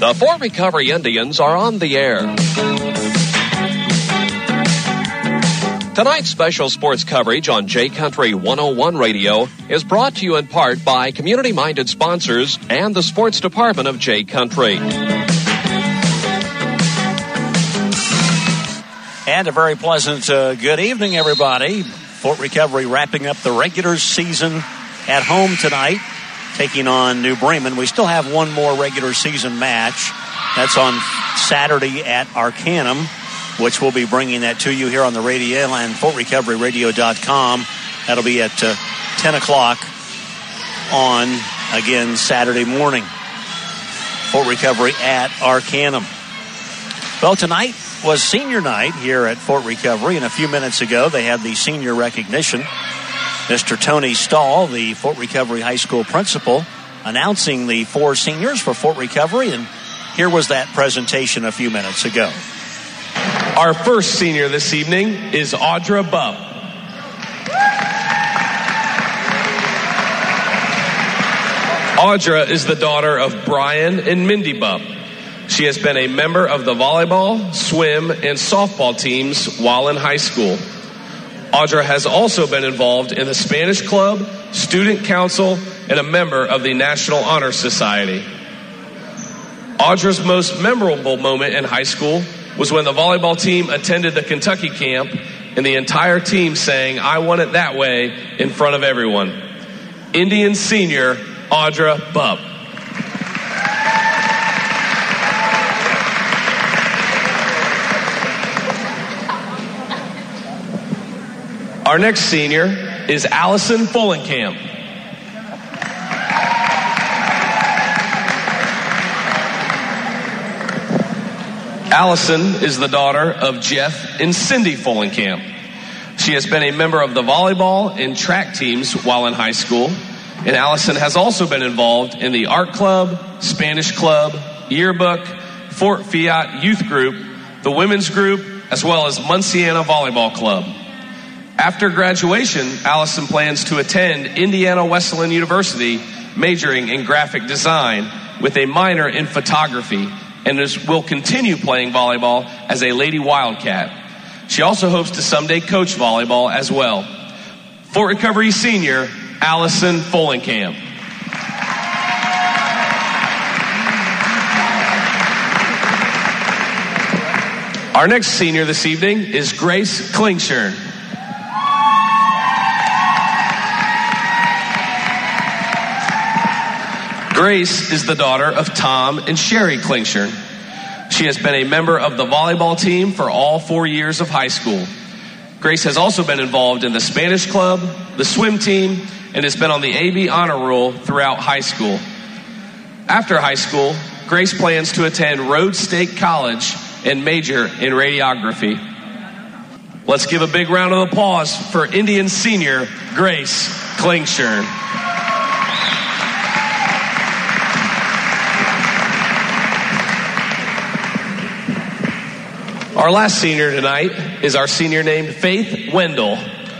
The Fort Recovery Indians are on the air. Tonight's special sports coverage on J Country 101 Radio is brought to you in part by community-minded sponsors and the sports department of J Country. And a very pleasant good evening, everybody. Fort Recovery wrapping up the regular season at home tonight, taking on New Bremen. We still have one more regular season match. That's on Saturday at Arcanum, which we'll be bringing that to you here on the radio and FortRecoveryRadio.com. That'll be at 10 o'clock on, again, Saturday morning. Fort Recovery at Arcanum. Well, tonight was senior night here at Fort Recovery, and a few minutes ago they had the senior recognition. Mr. Tony Stahl, the Fort Recovery High School principal, announcing the 4 seniors for Fort Recovery, and here was that presentation a few minutes ago. Our first senior this evening is Audra Bubb. Audra is the daughter of Brian and Mindy Bubb. She has been a member of the volleyball, swim, and softball teams while in high school. Audra has also been involved in the Spanish Club, Student Council, and a member of the National Honor Society. Audra's most memorable moment in high school was when the volleyball team attended the Kentucky camp and the entire team sang "I Want It That Way" in front of everyone. Indian senior Audra Bubb. Our next senior is Allison Fullenkamp. Allison is the daughter of Jeff and Cindy Fullenkamp. She has been a member of the volleyball and track teams while in high school, and Allison has also been involved in the art club, Spanish club, yearbook, Fort Fiat youth group, the women's group, as well as Munciana Volleyball Club. After graduation, Allison plans to attend Indiana Wesleyan University, majoring in graphic design with a minor in photography, and will continue playing volleyball as a Lady Wildcat. She also hopes to someday coach volleyball as well. Fort Recovery senior, Allison Fullenkamp. Our next senior this evening is Grace Klingshern. Grace is the daughter of Tom and Sherry Klingshern. She has been a member of the volleyball team for all 4 years of high school. Grace has also been involved in the Spanish club, the swim team, and has been on the AB honor roll throughout high school. After high school, Grace plans to attend Rhodes State College and major in radiography. Let's give a big round of applause for Indian senior Grace Klingshern. Our last senior tonight is our senior named Faith Wendell.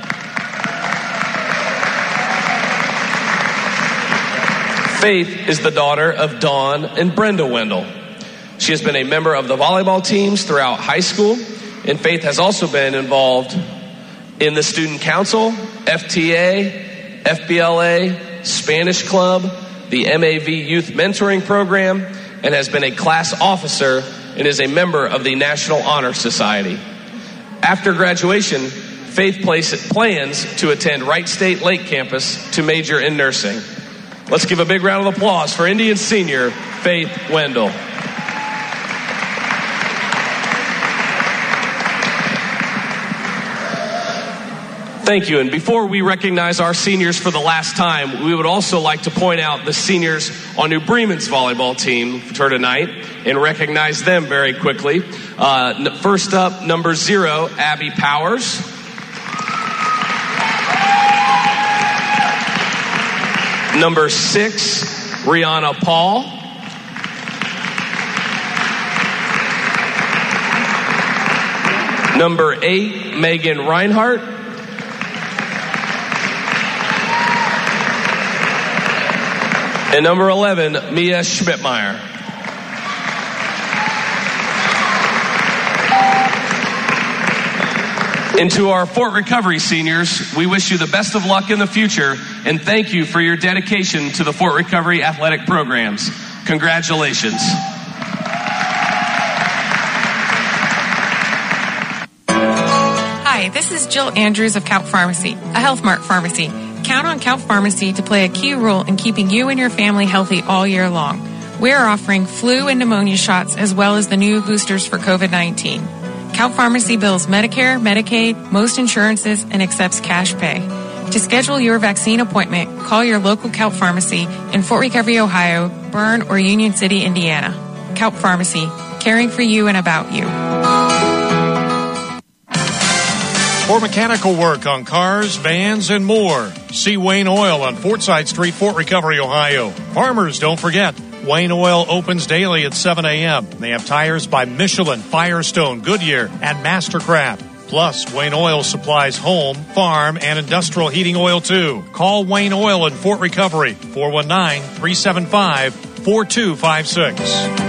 Faith is the daughter of Dawn and Brenda Wendell. She has been a member of the volleyball teams throughout high school, and Faith has also been involved in the Student Council, FTA, FBLA, Spanish Club, the MAV Youth Mentoring Program, and has been a class officer and is a member of the National Honor Society. After graduation, Faith plans to attend Wright State Lake Campus to major in nursing. Let's give a big round of applause for Indian senior Faith Wendell. Thank you. And before we recognize our seniors for the last time, we would also like to point out the seniors on New Bremen's volleyball team for tonight and recognize them very quickly. First up, number 0, Abby Powers. Number 6, Rihanna Paul. Number 8, Megan Reinhart. And number 11, Mia Schmidtmeyer. And to our Fort Recovery seniors, we wish you the best of luck in the future and thank you for your dedication to the Fort Recovery athletic programs. Congratulations. Hi, this is Jill Andrews of Count Pharmacy, a Health Mart pharmacy. Count on Count Pharmacy to play a key role in keeping you and your family healthy all year long. We are offering flu and pneumonia shots as well as the new boosters for COVID-19. Count Pharmacy bills Medicare, Medicaid, most insurances, and accepts cash pay. To schedule your vaccine appointment, call your local Count Pharmacy in Fort Recovery, Ohio, Bern, or Union City, Indiana. Count Pharmacy, caring for you and about you. For mechanical work on cars, vans, and more, see Wayne Oil on Fortside Street, Fort Recovery, Ohio. Farmers, don't forget, Wayne Oil opens daily at 7 a.m. They have tires by Michelin, Firestone, Goodyear, and Mastercraft. Plus, Wayne Oil supplies home, farm, and industrial heating oil, too. Call Wayne Oil in Fort Recovery, 419-375-4256.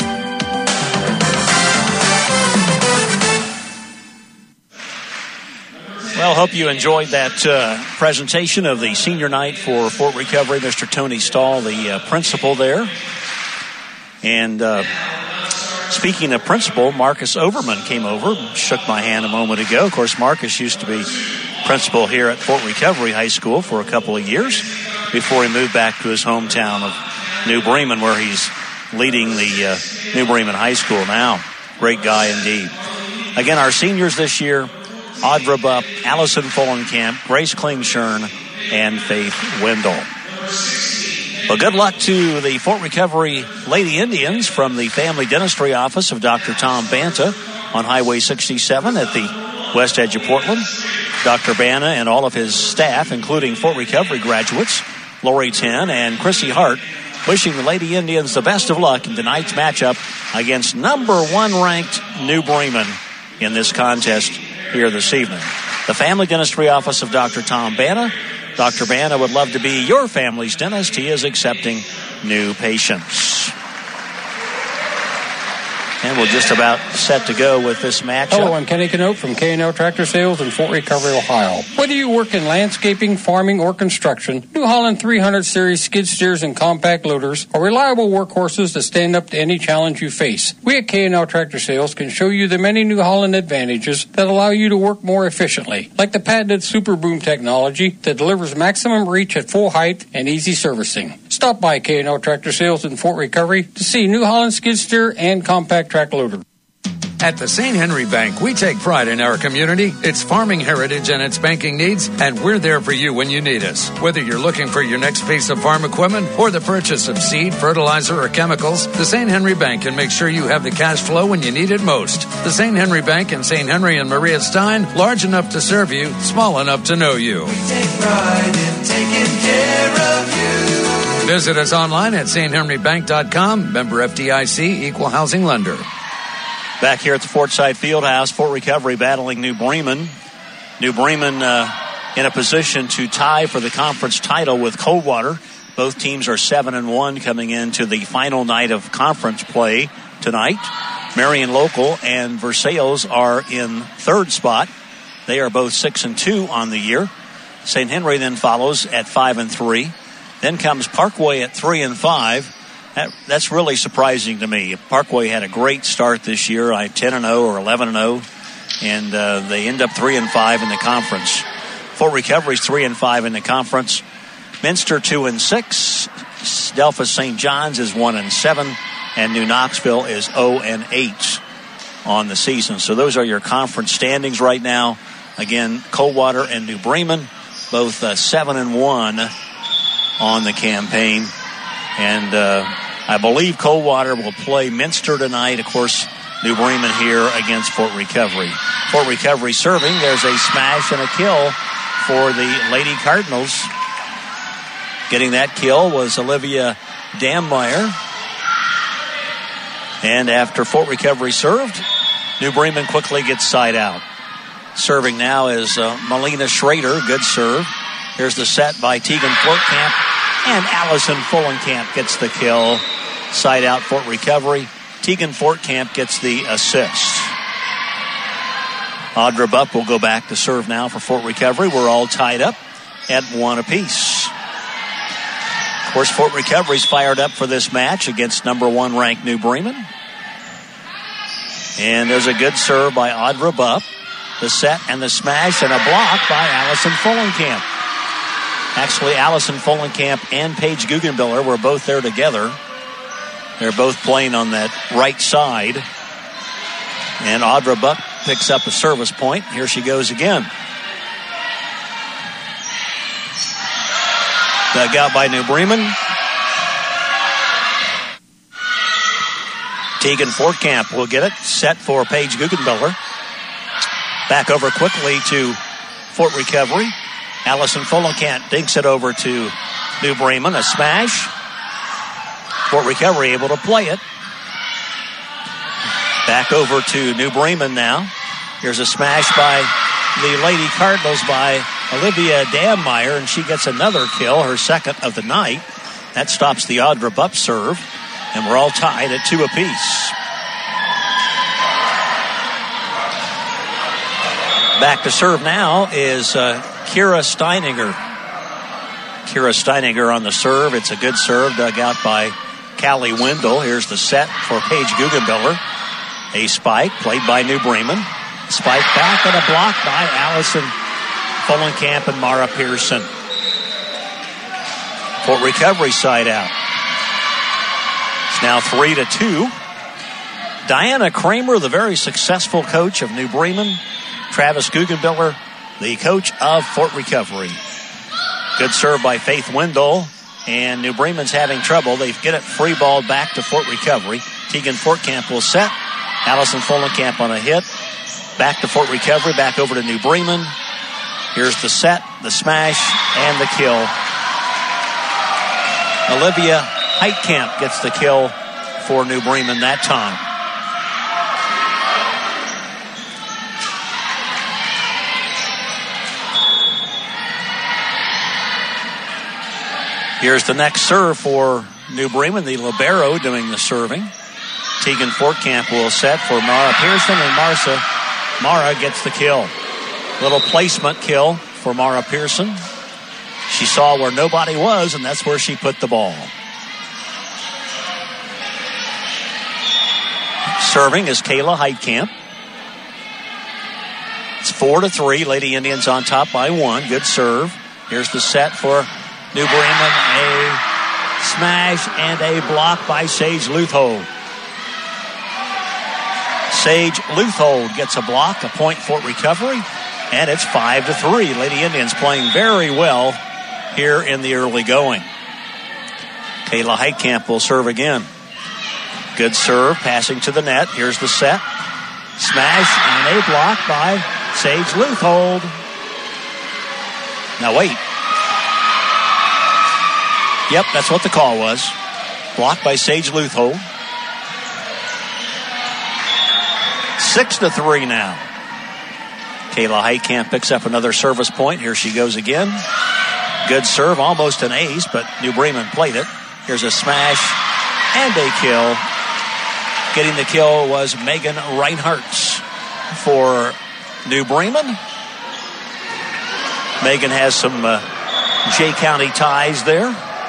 Well, hope you enjoyed that presentation of the senior night for Fort Recovery. Mr. Tony Stahl, the principal there. And speaking of principal, Marcus Overman came over, shook my hand a moment ago. Of course, Marcus used to be principal here at Fort Recovery High School for a couple of years before he moved back to his hometown of New Bremen, where he's leading the New Bremen High School now. Great guy indeed. Again, our seniors this year, Audra Bupp, Allison Fullenkamp, Grace Klingshern, and Faith Wendell. Well, good luck to the Fort Recovery Lady Indians from the Family Dentistry Office of Dr. Tom Banta on Highway 67 at the west edge of Portland. Dr. Banta and all of his staff, including Fort Recovery graduates, Lori Ten and Chrissy Hart, wishing the Lady Indians the best of luck in tonight's matchup against number 1 ranked New Bremen in this contest here this evening. The Family Dentistry Office of Dr. Tom Banta. Dr. Banta would love to be your family's dentist. He is accepting new patients. And we're just about set to go with this matchup. Hello, I'm Kenny Canote from K&L Tractor Sales in Fort Recovery, Ohio. Whether you work in landscaping, farming, or construction, New Holland 300 Series skid steers and compact loaders are reliable workhorses that stand up to any challenge you face. We at K&L Tractor Sales can show you the many New Holland advantages that allow you to work more efficiently, like the patented Super Boom technology that delivers maximum reach at full height and easy servicing. Stop by K&L Tractor Sales in Fort Recovery to see New Holland skid steer and compact track loader. At the St. Henry Bank, we take pride in our community, its farming heritage, and its banking needs, and we're there for you when you need us. Whether you're looking for your next piece of farm equipment or the purchase of seed, fertilizer, or chemicals, the St. Henry Bank can make sure you have the cash flow when you need it most. The St. Henry Bank in St. Henry and Maria Stein, large enough to serve you, small enough to know you. We take pride in taking care of you. Visit us online at sthenrybank.com. Member FDIC, equal housing lender. Back here at the Fortside Fieldhouse, Fort Recovery battling New Bremen. New Bremen in a position to tie for the conference title with Coldwater. Both teams are 7-1 coming into the final night of conference play tonight. Marion Local and Versailles are in third spot. They are both 6-2 on the year. St. Henry then follows at 5-3. Then comes Parkway at 3-5. That's really surprising to me. Parkway had a great start this year, 10-0 or 11-0, and they end up 3-5 in the conference. Fort Recovery's 3-5 in the conference. Minster 2-6. Delphus St. John's is 1-7, and New Knoxville is 0-8 on the season. So those are your conference standings right now. Again, Coldwater and New Bremen, both 7-1 on the campaign. And I believe Coldwater will play Minster tonight. Of course, New Bremen here against Fort Recovery. Fort Recovery serving. There's a smash and a kill for the Lady Cardinals. Getting that kill was Olivia Dammeyer. And after Fort Recovery served, New Bremen quickly gets side out. Serving now is Melina Schrader. Good serve. Here's the set by Tegan Fortcamp. And Allison Fullenkamp gets the kill. Side out Fort Recovery. Tegan Fortcamp gets the assist. Audra Bupp will go back to serve now for Fort Recovery. We're all tied up at 1 apiece. Of course, Fort Recovery's fired up for this match against number 1 ranked New Bremen. And there's a good serve by Audra Bupp. The set and the smash and a block by Allison Fullenkamp. Actually, Allison Fullenkamp and Paige Guggenbiller were both there together. They're both playing on that right side. And Audra Bupp picks up a service point. Here she goes again. Dug out by New Bremen. Tegan Fortkamp will get it. Set for Paige Guggenbiller. Back over quickly to Fort Recovery. Allison Fullenkamp dinks it over to New Bremen. A smash. Fort Recovery able to play it. Back over to New Bremen now. Here's a smash by the Lady Cardinals by Olivia Dammeyer, and she gets another kill, her second of the night. That stops the Audra Bupp serve, and we're all tied at 2 apiece. Back to serve now is Kira Steininger. Kira Steininger on the serve. It's a good serve dug out by Callie Wendell. Here's the set for Paige Guggenbiller. A spike played by New Bremen. Spike back and a block by Allison Fullenkamp and Mara Pearson. Fort Recovery side out. It's now 3-2. Diana Kramer, the very successful coach of New Bremen. Travis Guggenbiller, the coach of Fort Recovery. Good serve by Faith Wendell. And New Bremen's having trouble. They get it free ball back to Fort Recovery. Tegan Fortkamp will set. Allison Fullenkamp on a hit. Back to Fort Recovery. Back over to New Bremen. Here's the set, the smash, and the kill. Olivia Heitkamp gets the kill for New Bremen that time. Here's the next serve for New Bremen, the libero doing the serving. Tegan Fortkamp will set for Mara Pearson, and Mara gets the kill. Little placement kill for Mara Pearson. She saw where nobody was, and that's where she put the ball. Serving is Kayla Heitkamp. It's 4-3. Lady Indians on top by 1. Good serve. Here's the set for New Bremen. A smash and a block by Sage Luthold. Sage Luthold gets a block, a point Fort Recovery, and it's 5-3. Lady Indians playing very well here in the early going. Kayla Heitkamp will serve again. Good serve, passing to the net. Here's the set. Smash and a block by Sage Luthold. Now wait. Yep, that's what the call was. Blocked by Sage Luthold. 6-3 now. Kayla Heitkamp picks up another service point. Here she goes again. Good serve, almost an ace, but New Bremen played it. Here's a smash and a kill. Getting the kill was Megan Reinhartz for New Bremen. Megan has some Jay County ties there.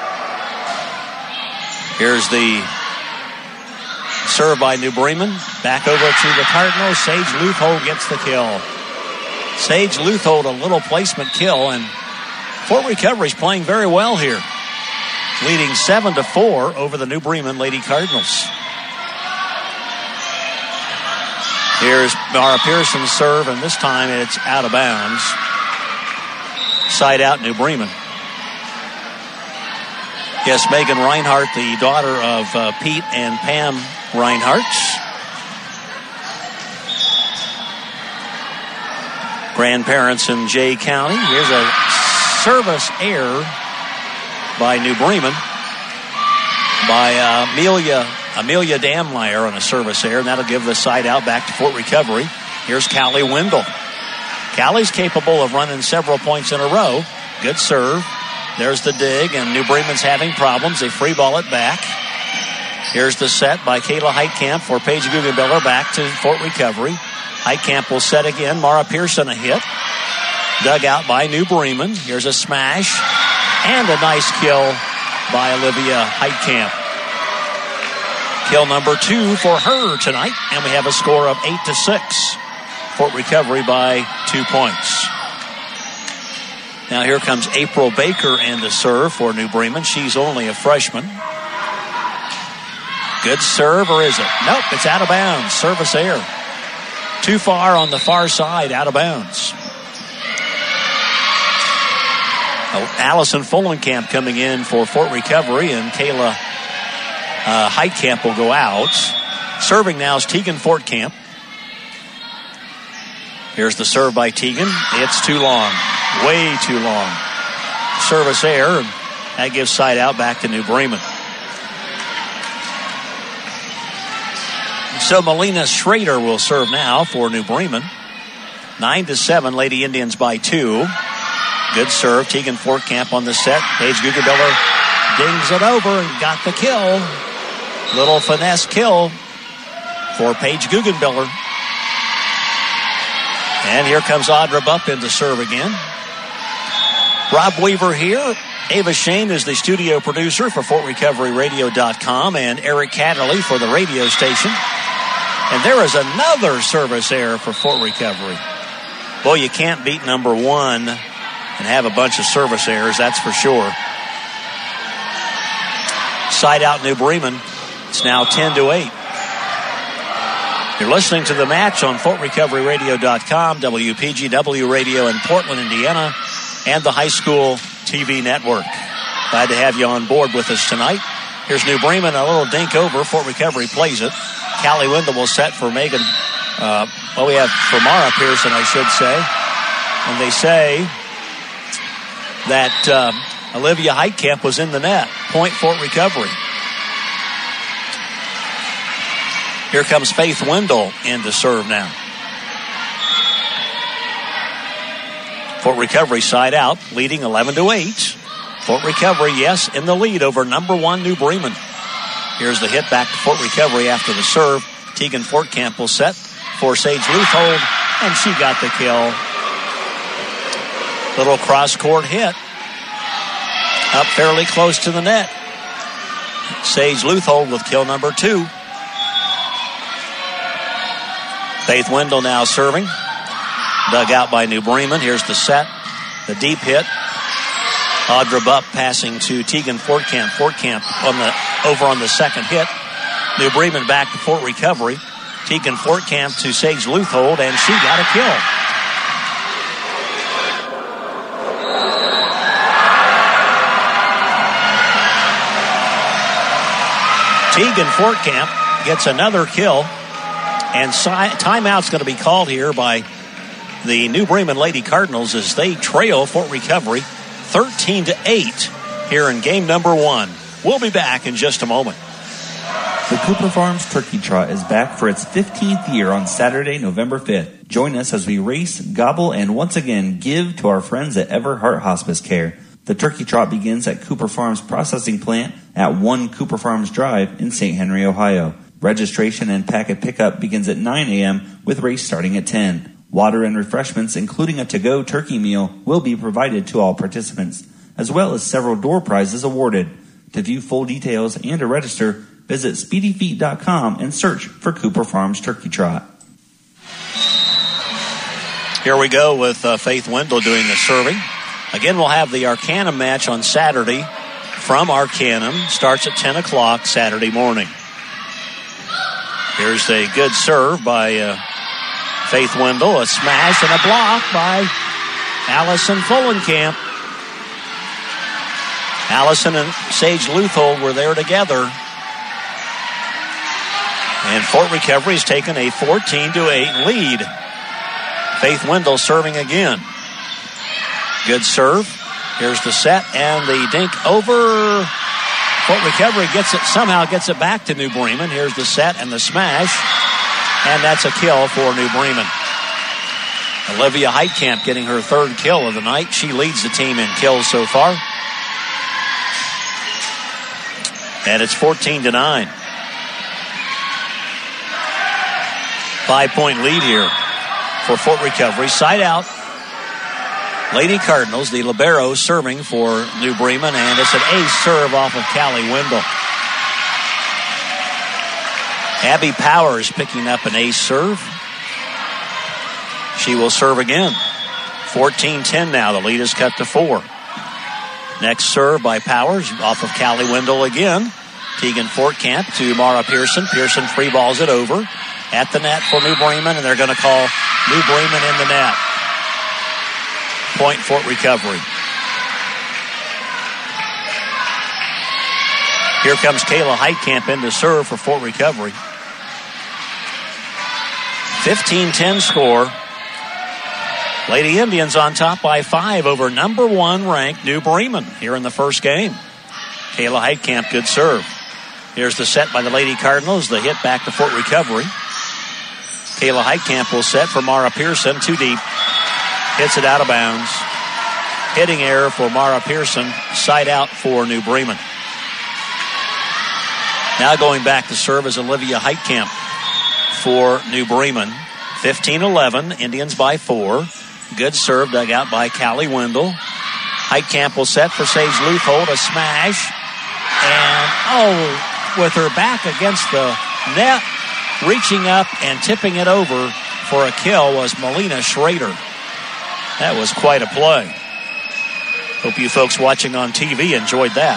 Here's the serve by New Bremen. Back over to the Cardinals. Sage Luthold gets the kill. Sage Luthold, a little placement kill, and Fort Recovery's playing very well here. Leading 7-4 over the New Bremen Lady Cardinals. Here's Mara Pearson's serve, and this time it's out of bounds. Side out, New Bremen. Yes, Megan Reinhardt, the daughter of Pete and Pam Reinhardt's. Grandparents in Jay County. Here's a service error by New Bremen by Amelia Dammeyer on a service error, and that'll give the side out back to Fort Recovery. Here's Callie Wendell. Callie's capable of running several points in a row. Good serve. There's the dig, and New Bremen's having problems. They free ball it back. Here's the set by Kayla Heitkamp for Paige Guggenbiller back to Fort Recovery. Heitkamp will set again. Mara Pearson a hit. Dug out by New Bremen. Here's a smash. And a nice kill by Olivia Heitkamp. Kill number 2 for her tonight. And we have a score of 8-6. Fort Recovery by 2 points. Now here comes April Baker in the serve for New Bremen. She's only a freshman. Good serve, or is it? Nope, it's out of bounds. Service error. Too far on the far side, out of bounds. Allison Fullenkamp coming in for Fort Recovery, and Kayla Heitkamp will go out. Serving now is Tegan Fortkamp. Here's the serve by Tegan. It's too long. Way too long. Service error, and that gives side out back to New Bremen. So Melina Schrader will serve now for New Bremen. 9-7, Lady Indians by 2. Good serve. Tegan Fortkamp on the set. Paige Guggenbiller dings it over and got the kill. Little finesse kill for Paige Guggenbiller. And here comes Audra Bupp in to serve again. Rob Weaver here. Ava Shane is the studio producer for FortRecoveryRadio.com, and Eric Catterley for the radio station. And there is another service error for Fort Recovery. Boy, you can't beat number 1 and have a bunch of service errors, that's for sure. Side out New Bremen. It's now 10-8. You're listening to the match on FortRecoveryRadio.com, WPGW Radio in Portland, Indiana, and the high school TV network. Glad to have you on board with us tonight. Here's New Bremen, a little dink over. Fort Recovery plays it. Callie Wendell will set for Megan. We have for Mara Pearson, I should say. And they say that Olivia Heitkamp was in the net. Point Fort Recovery. Here comes Faith Wendell in to serve now. Fort Recovery side out, leading 11-8. Fort Recovery, yes, in the lead over number 1 New Bremen. Here's the hit back to Fort Recovery after the serve. Tegan Fortkamp will set for Sage Leuthold, and she got the kill. Little cross-court hit. Up fairly close to the net. Sage Leuthold with kill number 2. Faith Wendell now serving. Dug out by New Bremen. Here's the set. The deep hit. Audra Bupp passing to Tegan Fortkamp. Fortkamp over on the second hit. New Bremen back to Fort Recovery. Tegan Fortkamp to Sage Leuthold, and she got a kill. Tegan Fortkamp gets another kill, and timeout's going to be called here by the New Bremen Lady Cardinals as they trail Fort Recovery 13-8 here in game number 1. We'll be back in just a moment. The Cooper Farms Turkey Trot is back for its 15th year on Saturday, November 5th. Join us as we race, gobble, and once again give to our friends at Everhart Hospice Care. The Turkey Trot begins at Cooper Farms Processing Plant at 1 Cooper Farms Drive in St. Henry, Ohio. Registration and packet pickup begins at 9 a.m. with race starting at 10. Water and refreshments, including a to-go turkey meal, will be provided to all participants, as well as several door prizes awarded. To view full details and to register, visit SpeedyFeet.com and search for Cooper Farms Turkey Trot. Here we go with Faith Wendell doing the serving. Again, we'll have the Arcanum match on Saturday from Arcanum. Starts at 10 o'clock Saturday morning. Here's a good serve by Faith Wendell. A smash and a block by Allison Fullenkamp. Allison and Sage Leuthold were there together. And Fort Recovery has taken a 14-8 lead. Faith Wendell serving again. Good serve. Here's the set and the dink over. Fort Recovery somehow gets it back to New Bremen. Here's the set and the smash. And that's a kill for New Bremen. Olivia Heitkamp getting her third kill of the night. She leads the team in kills so far. And it's 14-9. 5-point lead here for Fort Recovery. Side out. Lady Cardinals, the libero, serving for New Bremen, and it's an ace serve off of Callie Wendell. Abby Powers picking up an ace serve. She will serve again. 14-10 now. The lead is cut to 4. Next serve by Powers off of Callie Wendell again. Tegan Fortcamp to Mara Pearson. Pearson free balls it over at the net for New Bremen, and they're going to call New Bremen in the net. Point Fort Recovery. Here comes Kayla Heitkamp in to serve for Fort Recovery. 15-10 score. Lady Indians on top by 5 over number 1 ranked New Bremen here in the first game. Kayla Heitkamp, good serve. Here's the set by the Lady Cardinals. The hit back to Fort Recovery. Kayla Heitkamp will set for Mara Pearson. Too deep. Hits it out of bounds. Hitting error for Mara Pearson. Side out for New Bremen. Now going back to serve is Olivia Heitkamp for New Bremen. 15-11. Indians by 4. Good serve dug out by Callie Wendell. Heitkamp will set for Sage Leuthold. A smash. And, with her back against the net, reaching up and tipping it over for a kill was Melina Schrader. That was quite a play. Hope you folks watching on TV enjoyed that.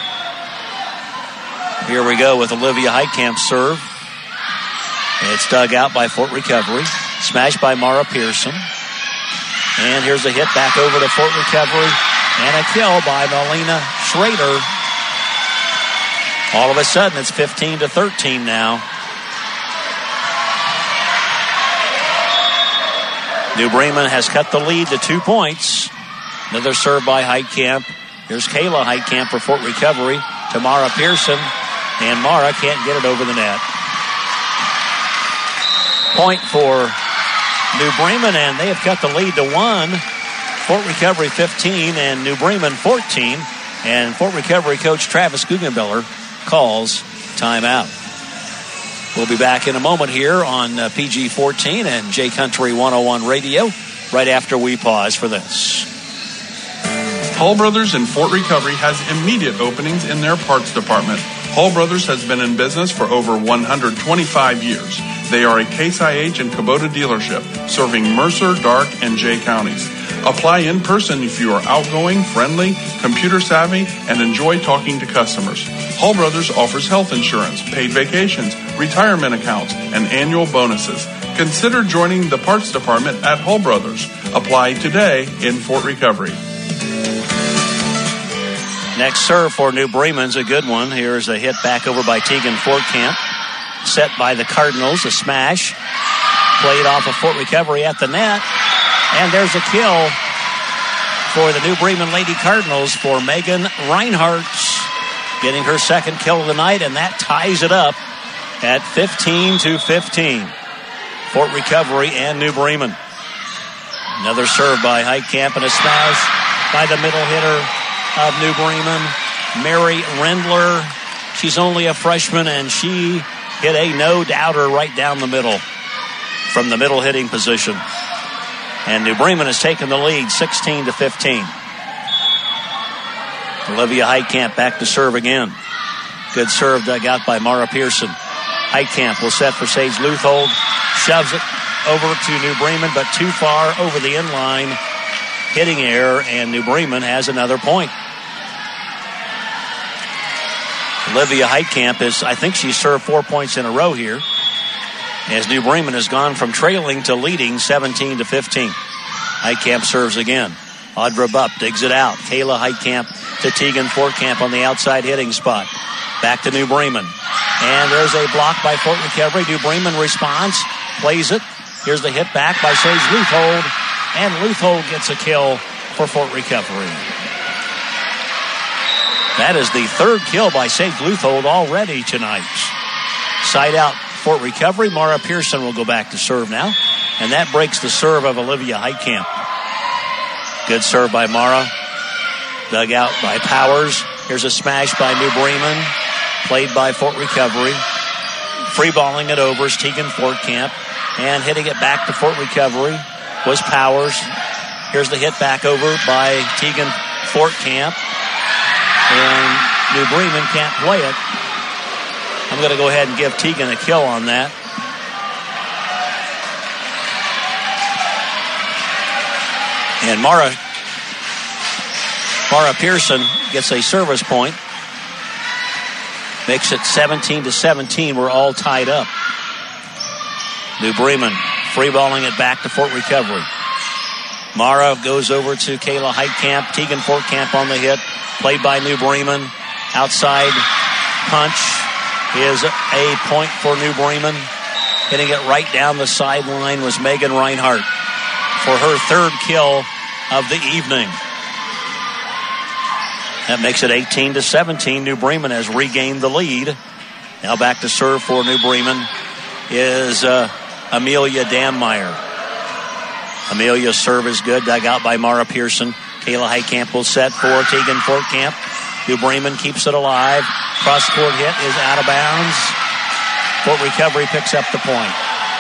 Here we go with Olivia Heitkamp's serve. It's dug out by Fort Recovery. Smashed by Mara Pearson. And here's a hit back over to Fort Recovery. And a kill by Melina Schrader. All of a sudden, it's 15-13 now. New Bremen has cut the lead to 2 points. Another serve by Heitkamp. Here's Kayla Heitkamp for Fort Recovery to Mara Pearson. And Mara can't get it over the net. Point for New Bremen, and they have cut the lead to 1. Fort Recovery 15 and New Bremen 14. And Fort Recovery coach Travis Guggenbiller calls timeout. We'll be back in a moment here on PG-14 and J Country 101 Radio right after we pause for this. Hall Brothers in Fort Recovery has immediate openings in their parts department. Hall Brothers has been in business for over 125 years. They are a Case IH and Kubota dealership serving Mercer, Darke, and Jay counties. Apply in person if you are outgoing, friendly, computer savvy, and enjoy talking to customers. Hall Brothers offers health insurance, paid vacations, retirement accounts, and annual bonuses. Consider joining the parts department at Hall Brothers. Apply today in Fort Recovery. Next serve for New Bremen's a good one. Here's a hit back over by Tegan Fortcamp. Set by the Cardinals. A smash. Played off of Fort Recovery at the net. And there's a kill for the New Bremen Lady Cardinals for Megan Reinhardt. Getting her second kill of the night, and that ties it up at 15-15. Fort Recovery and New Bremen. Another serve by Heitkamp and a smash by the middle hitter of New Bremen, Mary Rendler. She's only a freshman, and she hit a no-doubter right down the middle from the middle hitting position. And New Bremen has taken the lead 16-15. Olivia Heitkamp back to serve again. Good serve dug out by Mara Pearson. Heitkamp will set for Sage Leuthold. Shoves it over to New Bremen, but too far over the inline. Hitting error, and New Bremen has another point. Olivia Heitkamp I think she served 4 points in a row here, as New Bremen has gone from trailing to leading 17-15. Heitkamp serves again. Audra Bupp digs it out. Kayla Heitkamp to Tegan Fortcamp on the outside hitting spot. Back to New Bremen. And there's a block by Fort Recovery. New Bremen responds, plays it. Here's the hit back by Sage Leuthold. And Leuthold gets a kill for Fort Recovery. That is the third kill by Sage Leuthold already tonight. Side out Fort Recovery. Mara Pearson will go back to serve now. And that breaks the serve of Olivia Heitkamp. Good serve by Mara. Dug out by Powers. Here's a smash by New Bremen. Played by Fort Recovery. Free balling it over is Tegan Fortcamp. And hitting it back to Fort Recovery was Powers. Here's the hit back over by Tegan Fortcamp. And New Bremen can't play it. I'm going to go ahead and give Tegan a kill on that. And Mara Pearson gets a service point. Makes it 17-17. We're all tied up. New Bremen free balling it back to Fort Recovery. Mara goes over to Kayla Heitkamp. Tegan Fortcamp on the hit. Played by New Bremen. Outside punch is a point for New Bremen. Hitting it right down the sideline was Megan Reinhart for her third kill of the evening. That makes it 18-17. New Bremen has regained the lead. Now back to serve for New Bremen is Amelia Danmeyer. Amelia's serve is good. Dug out by Mara Pearson. Kayla Heitkamp will set for Tegan Fortcamp. New Bremen keeps it alive. Cross-court hit is out of bounds. Fort Recovery picks up the point.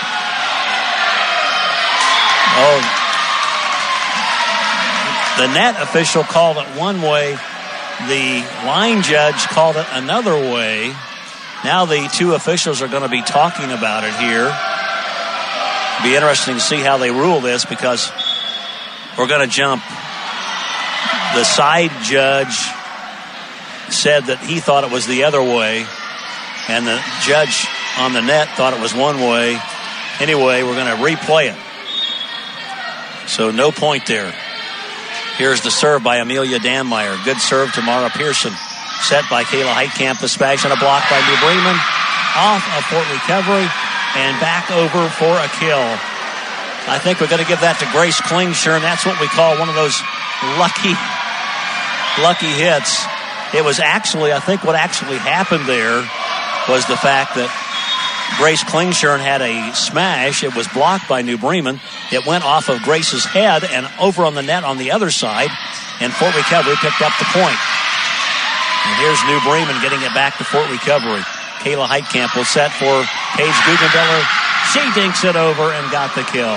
The net official called it one way. The line judge called it another way. Now the two officials are going to be talking about it here. It'll be interesting to see how they rule this because we're going to jump. The side judge said that he thought it was the other way, and the judge on the net thought it was one way. Anyway, we're going to replay it. So no point there. Here's the serve by Amelia Danmeyer. Good serve to Mara Pearson. Set by Kayla Heitkamp. The smash and a block by New Bremen. Off of Fort Recovery and back over for a kill. I think we're going to give that to Grace Klingshire, and that's what we call one of those lucky hits. It was actually, I think what actually happened there was the fact that Grace Klingshire had a smash. It was blocked by New Bremen. It went off of Grace's head and over on the net on the other side, and Fort Recovery picked up the point. And here's New Bremen getting it back to Fort Recovery. Kayla Heitkamp will set for Paige Guggenbiller. She dinks it over and got the kill.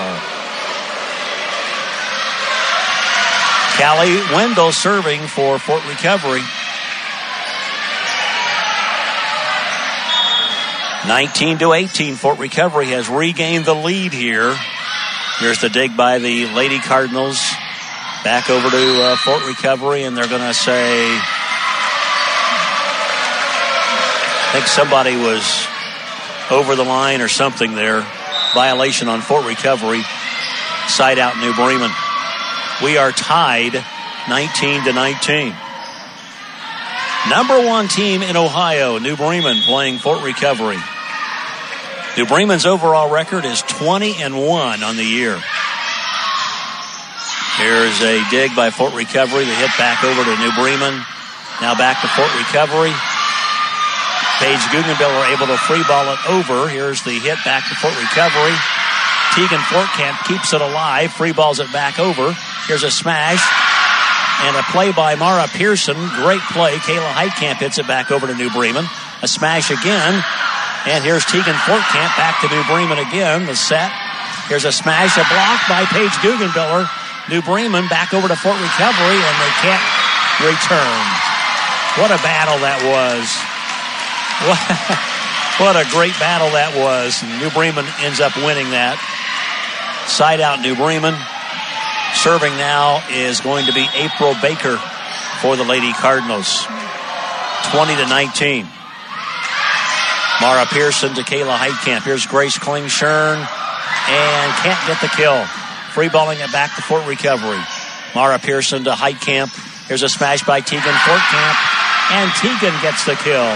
Callie Wendell serving for Fort Recovery. 19-18, Fort Recovery has regained the lead here. Here's the dig by the Lady Cardinals. Back over to Fort Recovery, and they're going to say, I think somebody was over the line or something there. Violation on Fort Recovery. Side out New Bremen. We are tied 19-19. Number one team in Ohio, New Bremen, playing Fort Recovery. New Bremen's overall record is 20-1 on the year. Here's a dig by Fort Recovery. The hit back over to New Bremen. Now back to Fort Recovery. Paige Guggenbiller able to free ball it over. Here's the hit back to Fort Recovery. Tegan Fortcamp keeps it alive. Free balls it back over. Here's a smash. And a play by Mara Pearson. Great play. Kayla Heitkamp hits it back over to New Bremen. A smash again. And here's Tegan Fortcamp back to New Bremen again. The set. Here's a smash. A block by Paige Guggenbiller. New Bremen back over to Fort Recovery, and they can't return. What a battle that was. What a great battle that was. New Bremen ends up winning that. Side out New Bremen. Serving now is going to be April Baker for the Lady Cardinals. 20-19. Mara Pearson to Kayla Heitkamp. Here's Grace Klingshire and can't get the kill. Free balling it back to Fort Recovery. Mara Pearson to Heitkamp. Here's a smash by Tegan Fortcamp, and Tegan gets the kill.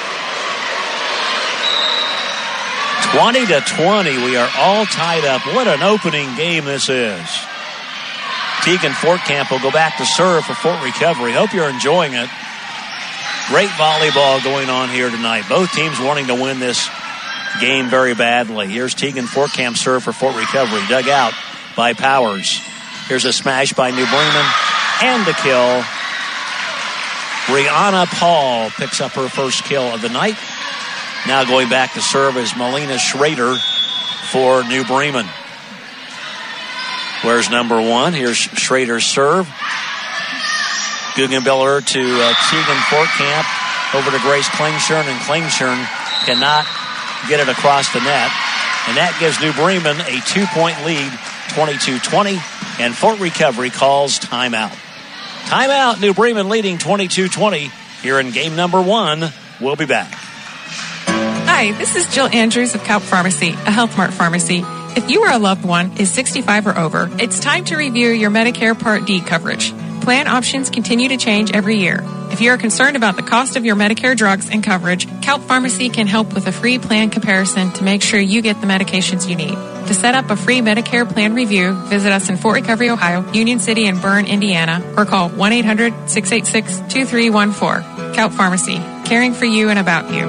20-20. We are all tied up. What an opening game this is. Tegan Fortcamp will go back to serve for Fort Recovery. Hope you're enjoying it. Great volleyball going on here tonight. Both teams wanting to win this game very badly. Here's Tegan Fortcamp serve for Fort Recovery. Dug out by Powers. Here's a smash by New Bremen and the kill. Brianna Paul picks up her first kill of the night. Now going back to serve is Melina Schrader for New Bremen. Where's number 1? Here's Schrader's serve. Guggenbiller to Tegan Fortkamp, over to Grace Klingshirn, and Klingshirn cannot get it across the net. And that gives New Bremen a 2-point lead, 22-20, and Fort Recovery calls timeout. Timeout, New Bremen leading 22-20 here in game number 1. We'll be back. Hi, this is Jill Andrews of Kaup Pharmacy, a Health Mart pharmacy. If you or a loved one is 65 or over, it's time to review your Medicare Part D coverage. Plan options continue to change every year. If you are concerned about the cost of your Medicare drugs and coverage, Kaup Pharmacy can help with a free plan comparison to make sure you get the medications you need. To set up a free Medicare plan review, visit us in Fort Recovery, Ohio, Union City, and Bern, Indiana, or call 1-800-686-2314. Kaup Pharmacy, caring for you and about you.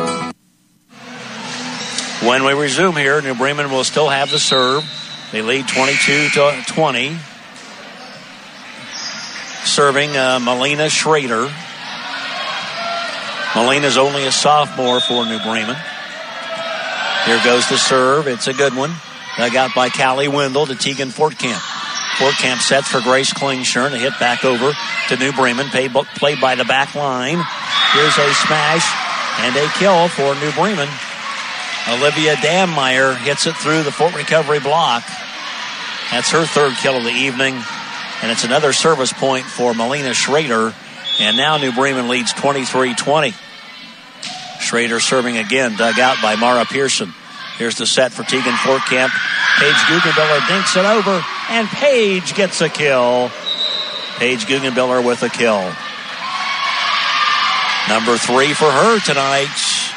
When we resume here, New Bremen will still have the serve. They lead 22-20. Serving Melina Schrader. Melina's only a sophomore for New Bremen. Here goes the serve. It's a good one. Dug out by Callie Wendell to Tegan Fortkamp. Fortkamp sets for Grace Klingshirn. A hit back over to New Bremen. Played by the back line. Here's a smash and a kill for New Bremen. Olivia Dammeyer hits it through the Fort Recovery block. That's her third kill of the evening. And it's another service point for Melina Schrader. And now New Bremen leads 23-20. Schrader serving again, dug out by Mara Pearson. Here's the set for Tegan Fortkamp. Paige Guggenbiller dinks it over, and Paige gets a kill. Paige Guggenbiller with a kill. Number 3 for her tonight.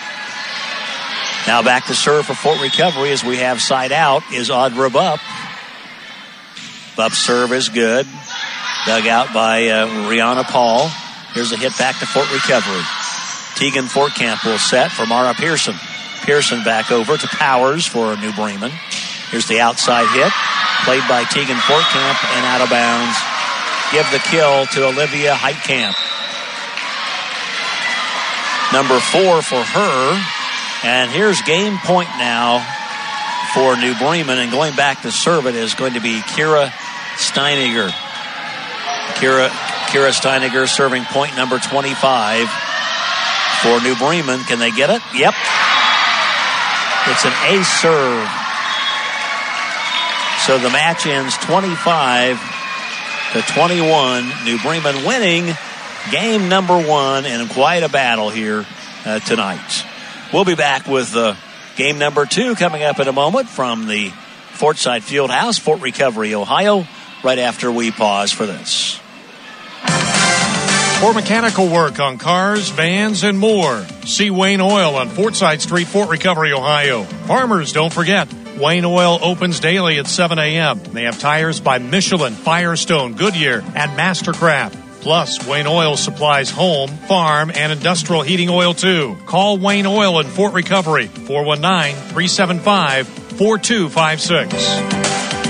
Now back to serve for Fort Recovery as we have side out is Audra Bupp. Bupp's serve is good. Dug out by Rihanna Paul. Here's a hit back to Fort Recovery. Tegan Fortkamp will set for Mara Pearson. Pearson back over to Powers for New Bremen. Here's the outside hit. Played by Tegan Fortkamp and out of bounds. Give the kill to Olivia Heitkamp. Number 4 for her. And here's game point now for New Bremen. And going back to serve it is going to be Kira Steiniger. Kira Steiniger serving point number 25 for New Bremen. Can they get it? Yep. It's an ace serve. So the match ends 25-21. New Bremen winning game number 1 in quite a battle here tonight. We'll be back with game number 2 coming up in a moment from the Fortside Fieldhouse, Fort Recovery, Ohio, right after we pause for this. For mechanical work on cars, vans, and more, see Wayne Oil on Fortside Street, Fort Recovery, Ohio. Farmers, don't forget, Wayne Oil opens daily at 7 a.m. They have tires by Michelin, Firestone, Goodyear, and Mastercraft. Plus, Wayne Oil supplies home, farm, and industrial heating oil, too. Call Wayne Oil in Fort Recovery, 419-375-4256.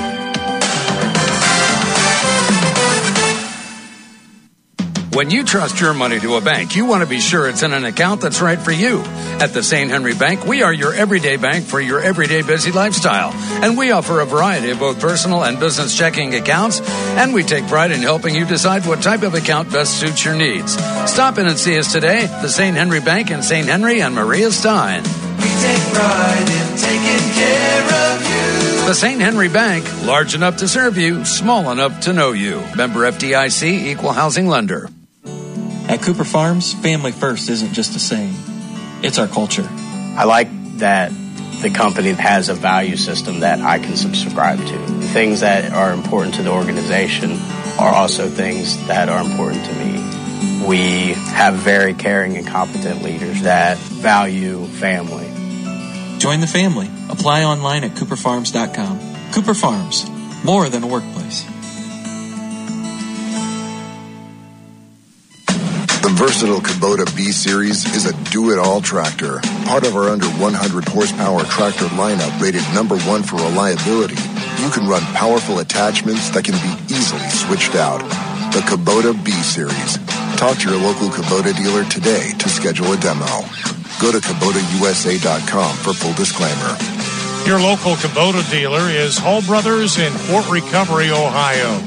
When you trust your money to a bank, you want to be sure it's in an account that's right for you. At the St. Henry Bank, we are your everyday bank for your everyday busy lifestyle. And we offer a variety of both personal and business checking accounts. And we take pride in helping you decide what type of account best suits your needs. Stop in and see us today, the St. Henry Bank in St. Henry and Maria Stein. We take pride in taking care of you. The St. Henry Bank, large enough to serve you, small enough to know you. Member FDIC, Equal Housing Lender. At Cooper Farms, family first isn't just a saying. It's our culture. I like that the company has a value system that I can subscribe to. Things that are important to the organization are also things that are important to me. We have very caring and competent leaders that value family. Join the family. Apply online at cooperfarms.com. Cooper Farms, more than a workplace. The versatile Kubota B-Series is a do-it-all tractor, part of our under 100 horsepower tractor lineup rated number 1 for reliability. You can run powerful attachments that can be easily switched out. The Kubota B-Series. Talk to your local Kubota dealer today to schedule a demo. Go to KubotaUSA.com for full disclaimer. Your local Kubota dealer is Hall Brothers in Fort Recovery, Ohio.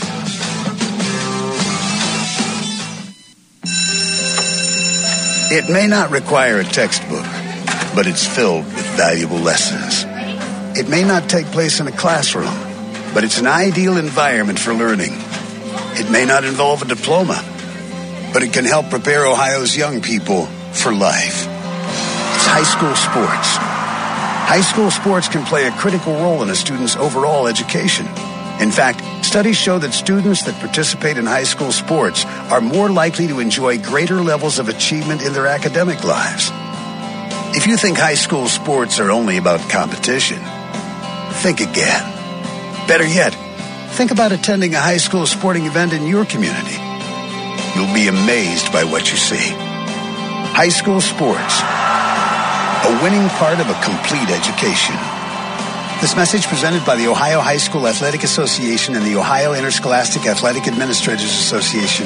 It may not require a textbook, but it's filled with valuable lessons. It may not take place in a classroom, but it's an ideal environment for learning. It may not involve a diploma, but it can help prepare Ohio's young people for life. It's high school sports. High school sports can play a critical role in a student's overall education. In fact, studies show that students that participate in high school sports are more likely to enjoy greater levels of achievement in their academic lives. If you think high school sports are only about competition, think again. Better yet, think about attending a high school sporting event in your community. You'll be amazed by what you see. High school sports, a winning part of a complete education. This message presented by the Ohio High School Athletic Association and the Ohio Interscholastic Athletic Administrators Association.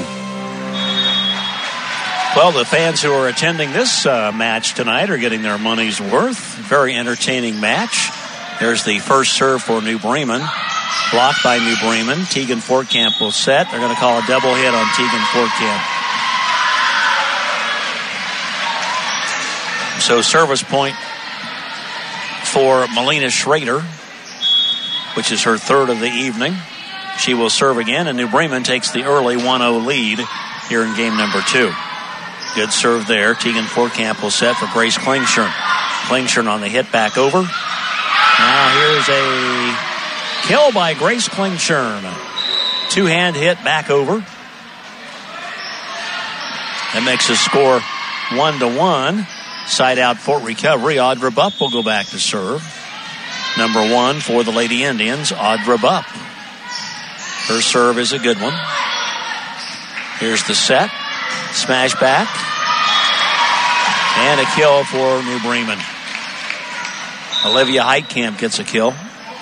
Well, the fans who are attending this match tonight are getting their money's worth. Very entertaining match. There's the first serve for New Bremen. Blocked by New Bremen. Tegan Fortcamp will set. They're going to call a double hit on Tegan Fortcamp. So service point for Melina Schrader, which is her third of the evening. She will serve again, and New Bremen takes the early 1-0 lead here in game number 2. Good serve there. Tegan Fortcamp will set for Grace Klingshirn. Klingshirn on the hit back over. Now here's a kill by Grace Klingshirn. Two-hand hit back over. That makes the score 1-1. Side out Fort Recovery. Audra Bupp will go back to serve. Number 1 for the Lady Indians, Audra Bupp. Her serve is a good one. Here's the set. Smash back. And a kill for New Bremen. Olivia Heitkamp gets a kill.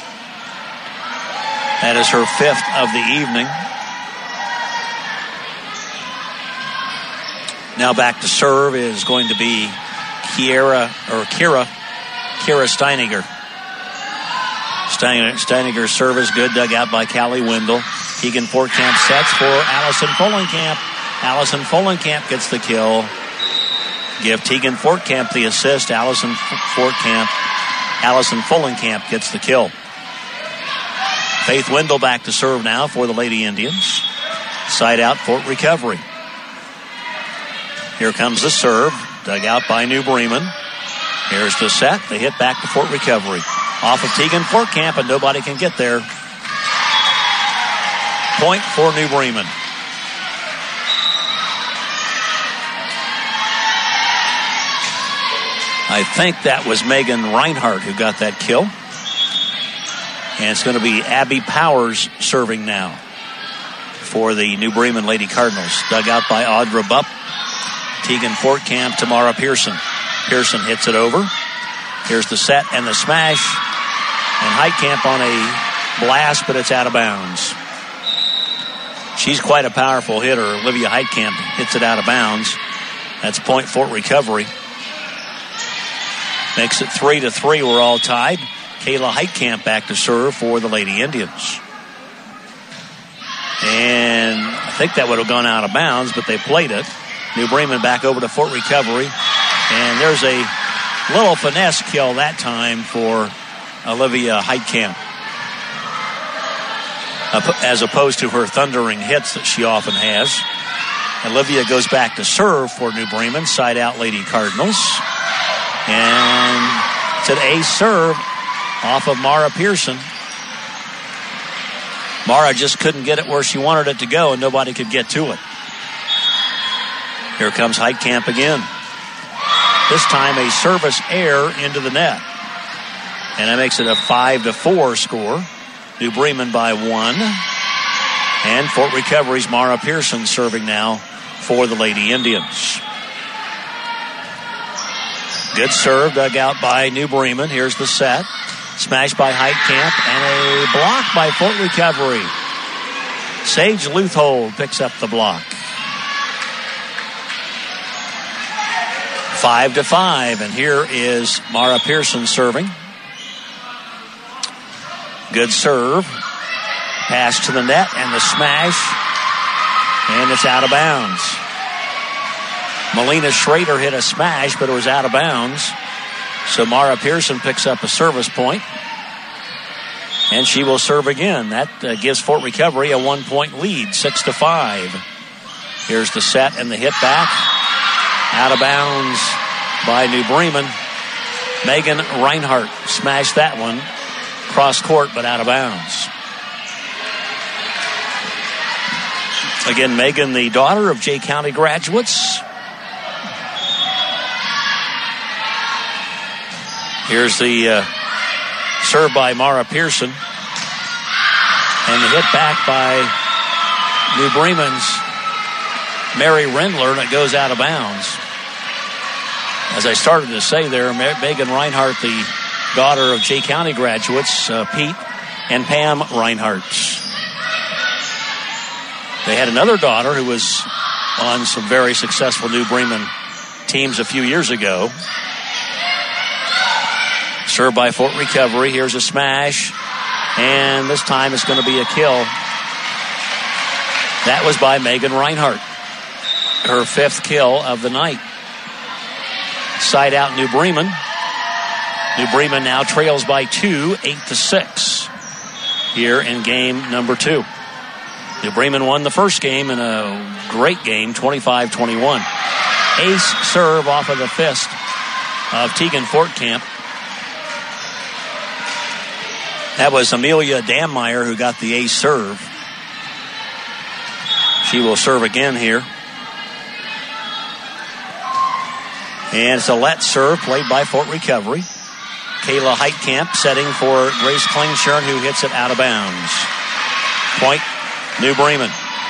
That is her 5th of the evening. Now back to serve is going to be Kira Steiniger. Steiniger's serve is good, dug out by Callie Wendell. Tegan Fortcamp sets for Allison Follenkamp. Allison Follenkamp gets the kill. Give Tegan Fortcamp the assist. Allison Follenkamp gets the kill. Faith Wendell back to serve now for the Lady Indians. Side out Fort Recovery. Here comes the serve. Dug out by New Bremen. Here's the set. They hit back to Fort Recovery. Off of Tegan Fortcamp, and nobody can get there. Point for New Bremen. I think that was Megan Reinhardt who got that kill. And it's going to be Abby Powers serving now for the New Bremen Lady Cardinals. Dug out by Audra Bupp. Tegan Fortcamp, Tamara Pearson. Pearson hits it over. Here's the set and the smash. And Heitkamp on a blast, but it's out of bounds. She's quite a powerful hitter. Olivia Heitkamp hits it out of bounds. That's point Fort Recovery. Makes it 3-3. We're all tied. Kayla Heitkamp back to serve for the Lady Indians. And I think that would have gone out of bounds, but they played it. New Bremen back over to Fort Recovery. And there's a little finesse kill that time for Olivia Heitkamp, as opposed to her thundering hits that she often has. Olivia goes back to serve for New Bremen. Side out Lady Cardinals. And it's an ace serve off of Mara Pearson. Mara just couldn't get it where she wanted it to go, and nobody could get to it. Here comes Heitkamp again. This time a service error into the net. And that makes it a 5-4 score. New Bremen by 1. And Fort Recovery's Mara Pearson serving now for the Lady Indians. Good serve dug out by New Bremen. Here's the set. Smashed by Heitkamp and a block by Fort Recovery. Sage Luthold picks up the block. 5-5, and here is Mara Pearson serving. Good serve. Pass to the net and the smash. And it's out of bounds. Melina Schrader hit a smash, but it was out of bounds. So Mara Pearson picks up a service point. And she will serve again. That gives Fort Recovery a 1-point lead, 6-5. Here's the set and the hit back. Out of bounds by New Bremen. Megan Reinhardt smashed that one. Cross court, but out of bounds. Again, Megan, the daughter of Jay County graduates. Here's the serve by Mara Pearson. And the hit back by New Bremen's Mary Rendler, and it goes out of bounds. As I started to say there, Megan Reinhardt, the daughter of Jay County graduates, Pete and Pam Reinhardt. They had another daughter who was on some very successful New Bremen teams a few years ago. Served by Fort Recovery. Here's a smash. And this time it's going to be a kill. That was by Megan Reinhardt. Her 5th kill of the night. Side out New Bremen. New Bremen now trails by 2, 8-6. Here in game number 2. New Bremen won the first game in a great game, 25-21. Ace serve off of the fist of Tegan Fortcamp. That was Amelia Dammeyer who got the ace serve. She will serve again here. And it's a let serve played by Fort Recovery. Kayla Heitkamp setting for Grace Klingshirn, who hits it out of bounds. Point, New Bremen.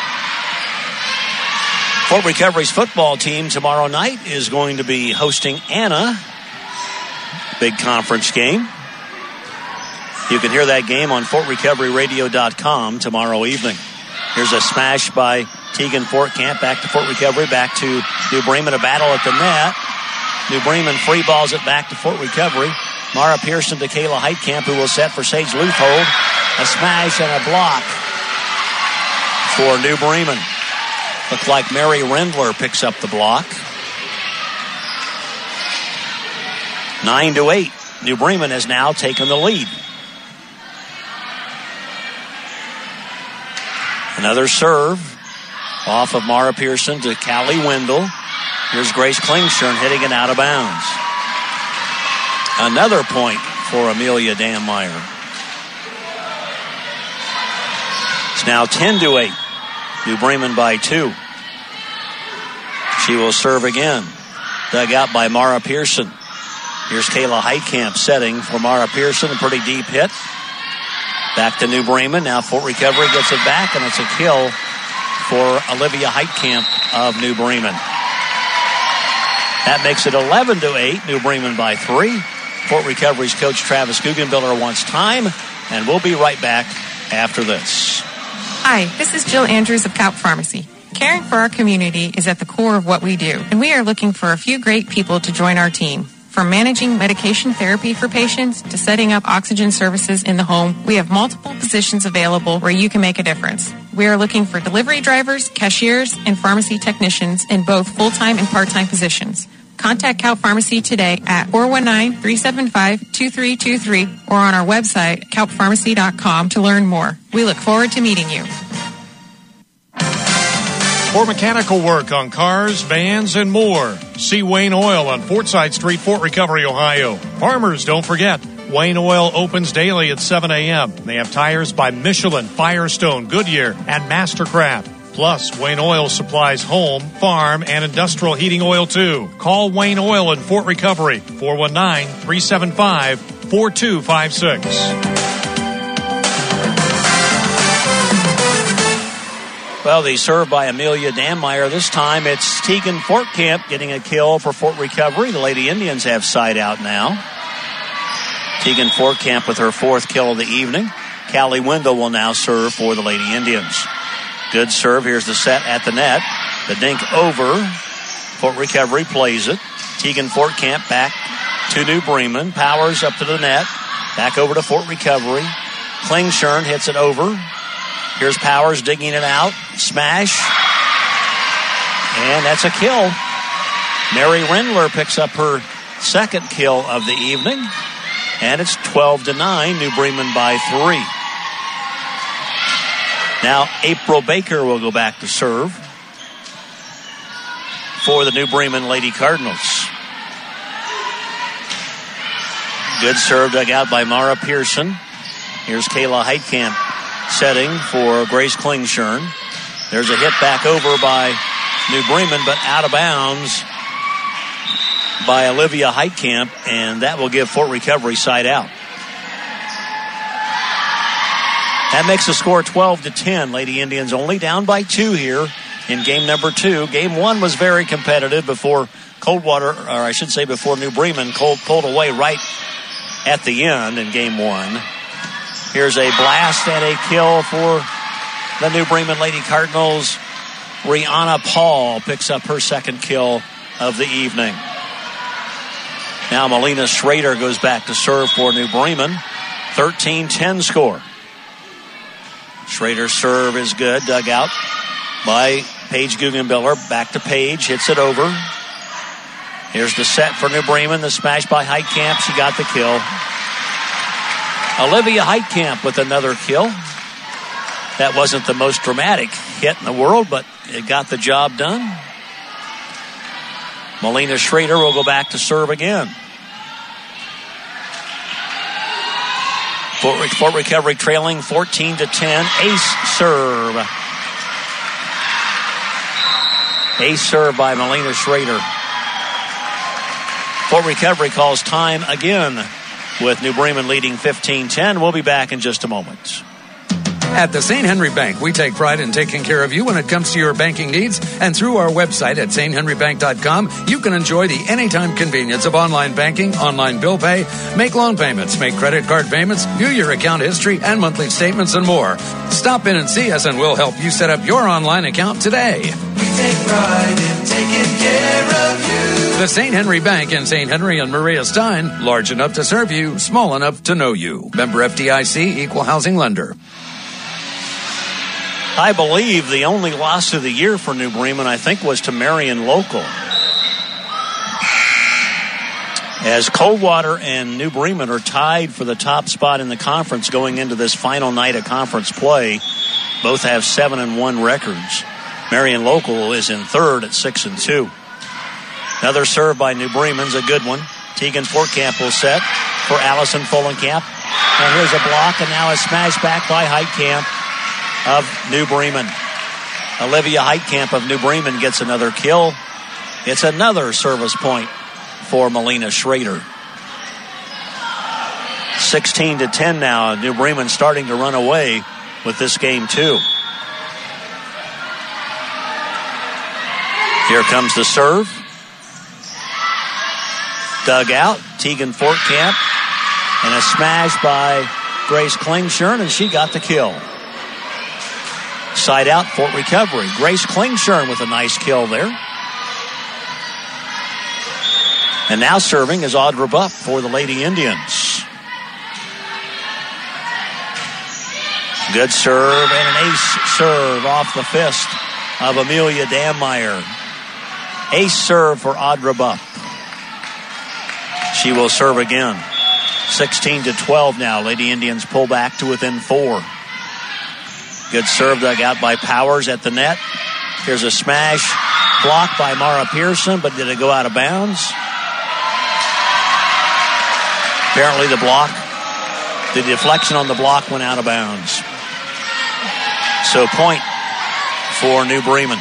Fort Recovery's football team tomorrow night is going to be hosting Anna. Big conference game. You can hear that game on FortRecoveryRadio.com tomorrow evening. Here's a smash by Tegan Fortcamp. Back to Fort Recovery. Back to New Bremen. A battle at the net. New Bremen free balls it back to Fort Recovery. Mara Pearson to Kayla Heitkamp, who will set for Sage Leuthold. A smash and a block for New Bremen. Looks like Mary Rendler picks up the block. 9-8. New Bremen has now taken the lead. Another serve off of Mara Pearson to Callie Wendell. Here's Grace Klingshirn hitting it out of bounds. Another point for Amelia Dammeyer. It's now 10-8. New Bremen by 2. She will serve again. Dug out by Mara Pearson. Here's Kayla Heitkamp setting for Mara Pearson. A pretty deep hit. Back to New Bremen. Now Fort Recovery gets it back, and it's a kill for Olivia Heitkamp of New Bremen. That makes it 11-8. New Bremen by 3. Fort Recovery's coach Travis Guggenbiller wants time, and we'll be right back after this. Hi, this is Jill Andrews of Kaup Pharmacy. Caring for our community is at the core of what we do, and we are looking for a few great people to join our team. From managing medication therapy for patients to setting up oxygen services in the home, we have multiple positions available where you can make a difference. We are looking for delivery drivers, cashiers, and pharmacy technicians in both full-time and part-time positions. Contact Kaup Pharmacy today at 419-375-2323 or on our website, kaupharmacy.com, to learn more. We look forward to meeting you. For mechanical work on cars, vans, and more, see Wayne Oil on Fortside Street, Fort Recovery, Ohio. Farmers, don't forget, Wayne Oil opens daily at 7 a.m. They have tires by Michelin, Firestone, Goodyear, and Mastercraft. Plus, Wayne Oil supplies home, farm, and industrial heating oil, too. Call Wayne Oil in Fort Recovery, 419-375-4256. Well, the serve by Amelia Dammeyer. This time it's Tegan Fortcamp getting a kill for Fort Recovery. The Lady Indians have side out now. Tegan Fortcamp with her 4th kill of the evening. Callie Wendell will now serve for the Lady Indians. Good serve. Here's the set at the net. The dink over. Fort Recovery plays it. Tegan Fortcamp back to New Bremen. Powers up to the net. Back over to Fort Recovery. Klingshirn hits it over. Here's Powers digging it out. Smash. And that's a kill. Mary Rendler picks up her second kill of the evening. And it's 12-9. New Bremen by 3. Now April Baker will go back to serve for the New Bremen Lady Cardinals. Good serve dug out by Mara Pearson. Here's Kayla Heitkamp setting for Grace Klingshirn. There's a hit back over by New Bremen, but out of bounds by Olivia Heitkamp, and that will give Fort Recovery side out. That makes the score 12-10. Lady Indians only down by 2 here in game number 2. Game 1 was very competitive before Coldwater, or I should say before New Bremen pulled away right at the end in game 1. Here's a blast and a kill for the New Bremen Lady Cardinals. Rihanna Paul picks up her second kill of the evening. Now Melina Schrader goes back to serve for New Bremen. 13-10 score. Schrader's serve is good. Dug out by Paige Guggenbiller. Back to Paige. Hits it over. Here's the set for New Bremen. The smash by Heitkamp. She got the kill. Olivia Heitkamp with another kill. That wasn't the most dramatic hit in the world, but it got the job done. Melina Schrader will go back to serve again. Fort Recovery trailing 14-10. Ace serve. Ace serve by Melina Schrader. Fort Recovery calls time again with New Bremen leading 15-10. We'll be back in just a moment. At the St. Henry Bank, we take pride in taking care of you when it comes to your banking needs. And through our website at sthenrybank.com, you can enjoy the anytime convenience of online banking, online bill pay, make loan payments, make credit card payments, view your account history and monthly statements and more. Stop in and see us and we'll help you set up your online account today. We take pride in taking care of you. The St. Henry Bank in St. Henry and Maria Stein, large enough to serve you, small enough to know you. Member FDIC, Equal Housing Lender. I believe the only loss of the year for New Bremen, I think, was to Marion Local. As Coldwater and New Bremen are tied for the top spot in the conference going into this final night of conference play, both have 7-1 records. Marion Local is in third at 6-2. Another serve by New Bremen's a good one. Tegan Fortcamp will set for Allison Fullenkamp. And here's a block, and now a smash back by Heitkamp of New Bremen. Olivia Heitkamp of New Bremen gets another kill. It's another service point for Melina Schrader. 16-10 now. New Bremen starting to run away with this game too. Here comes the serve. Dug out. Tegan Fortcamp. And a smash by Grace Klingshirn, and she got the kill. Side out, Fort Recovery. Grace Klingshirn with a nice kill there. And now serving is Audra Bupp for the Lady Indians. Good serve and an ace serve off the fist of Amelia Dammeyer. Ace serve for Audra Bupp. She will serve again. 16-12 now. Lady Indians pull back to within 4. Good serve dug out by Powers at the net. Here's a smash. Blocked by Mara Pearson, but did it go out of bounds? Apparently the deflection on the block went out of bounds. So point for New Bremen.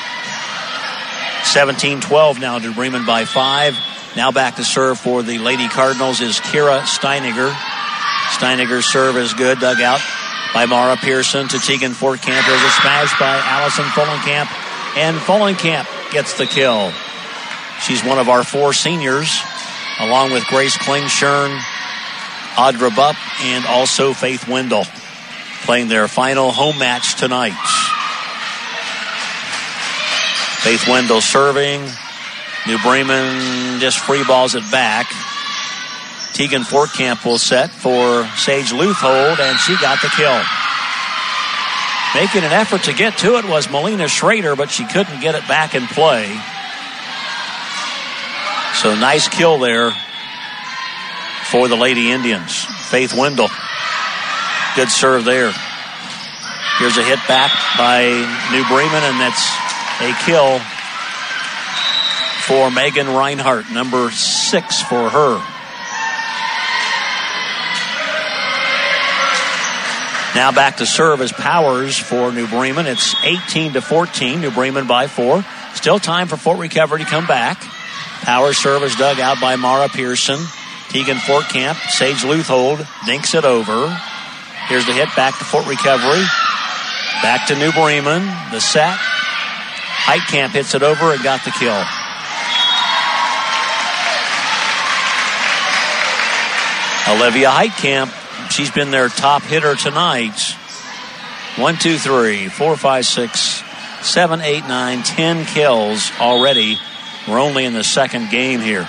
17-12 now. New Bremen by 5. Now back to serve for the Lady Cardinals is Kira Steiniger. Steineger's serve is good. Dug out by Mara Pearson to Tegan Fortcamp. There's a smash by Allison Fullenkamp. And Fullenkamp gets the kill. She's one of our 4 seniors, along with Grace Klingshirn, Audra Bupp, and also Faith Wendell, playing their final home match tonight. Faith Wendell serving. New Bremen just free balls it back. Tegan Fortcamp will set for Sage Leuthold, and she got the kill. Making an effort to get to it was Melina Schrader, but she couldn't get it back in play. So nice kill there for the Lady Indians. Faith Wendell. Good serve there. Here's a hit back by New Bremen, and that's a kill for Megan Reinhart, number 6 for her. Now back to serve as Powers for New Bremen. It's 18-14. New Bremen by 4. Still time for Fort Recovery to come back. Powers serve is dug out by Mara Pearson. Tegan Fortcamp, Sage Leuthold, dinks it over. Here's the hit back to Fort Recovery. Back to New Bremen. The set. Heitkamp hits it over and got the kill. Olivia Heitkamp, she's been their top hitter tonight. 1, 2, 3, 4, 5, 6, 7, 8, 9, 10 kills already. We're only in the second game here.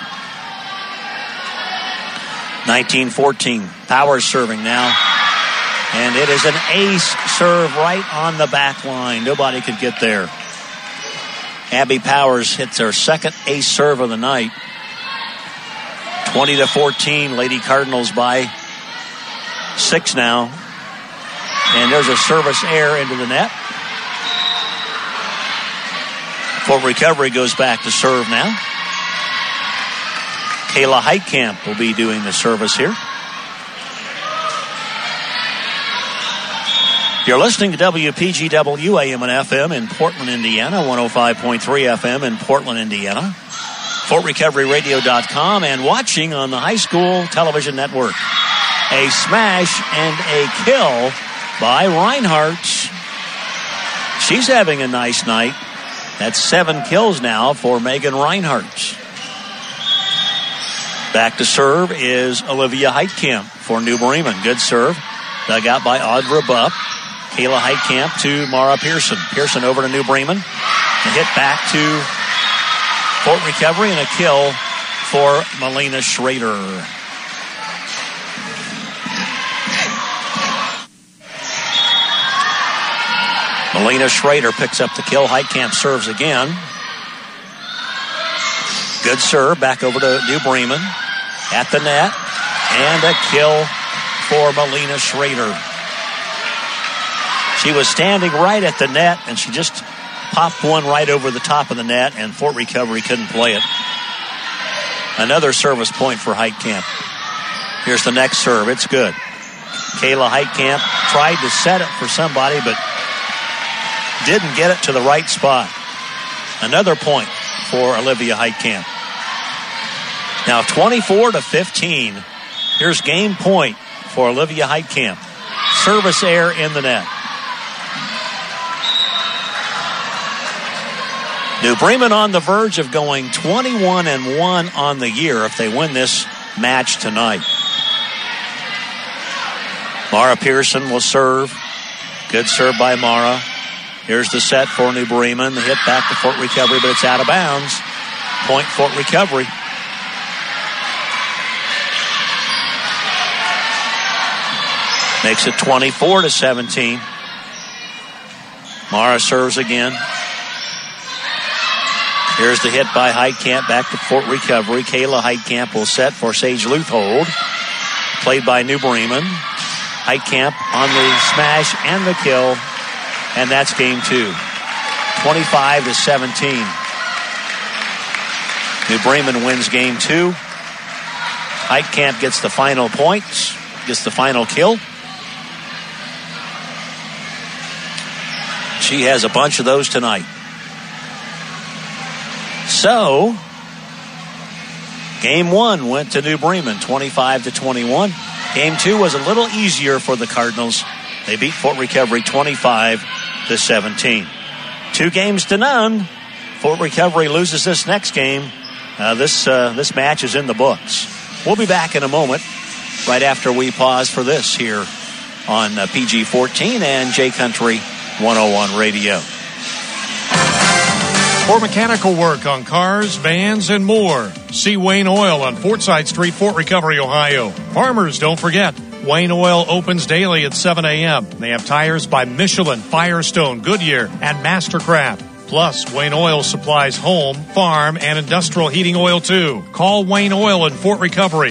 19-14. Powers serving now. And it is an ace serve right on the back line. Nobody could get there. Abby Powers hits her second ace serve of the night. 20-14. Lady Cardinals by 6 now. And there's a service error into the net. Fort Recovery goes back to serve now. Kayla Heitkamp will be doing the service here. You're listening to WPGW AM and FM in Portland, Indiana, 105.3 FM in Portland, Indiana, FortRecoveryRadio.com, and watching on the High School Television Network. A smash and a kill by Reinhart. She's having a nice night. That's 7 kills now for Megan Reinhart. Back to serve is Olivia Heitkamp for New Bremen. Good serve. Dug out by Audra Bupp. Kayla Heitkamp to Mara Pearson. Pearson over to New Bremen. A hit back to Fort Recovery and a kill for Melina Schrader. Melina Schrader picks up the kill. Heitkamp serves again. Good serve. Back over to New Bremen. At the net. And a kill for Melina Schrader. She was standing right at the net, and she just popped one right over the top of the net, and Fort Recovery couldn't play it. Another service point for Heitkamp. Here's the next serve. It's good. Kayla Heitkamp tried to set it for somebody, but didn't get it to the right spot. Another point for Olivia Heitkamp. Now 24-15. Here's game point for Olivia Heitkamp. Service error in the net. New Bremen on the verge of going 21-1 on the year if they win this match tonight. Mara Pearson will serve. Good serve by Mara. Here's the set for New Bremen. The hit back to Fort Recovery, but it's out of bounds. Point Fort Recovery. Makes it 24-17. Mara serves again. Here's the hit by Heitkamp back to Fort Recovery. Kayla Heitkamp will set for Sage Leuthold. Played by New Bremen. Heitkamp on the smash and the kill. And that's game 2. 25-17. New Bremen wins game 2. Heitkamp gets the final points. Gets the final kill. She has a bunch of those tonight. So, game 1 went to New Bremen, 25-21. Game 2 was a little easier for the Cardinals. They beat Fort Recovery 25-17. 2-0. Fort Recovery loses this next game. This match is in the books. We'll be back in a moment, right after we pause for this here on PG-14 and J Country 101 Radio. For mechanical work on cars, vans, and more, see Wayne Oil on Fortside Street, Fort Recovery, Ohio. Farmers, don't forget, Wayne Oil opens daily at 7 a.m. They have tires by Michelin, Firestone, Goodyear, and Mastercraft. Plus, Wayne Oil supplies home, farm, and industrial heating oil, too. Call Wayne Oil in Fort Recovery,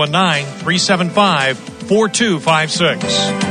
419-375-4256.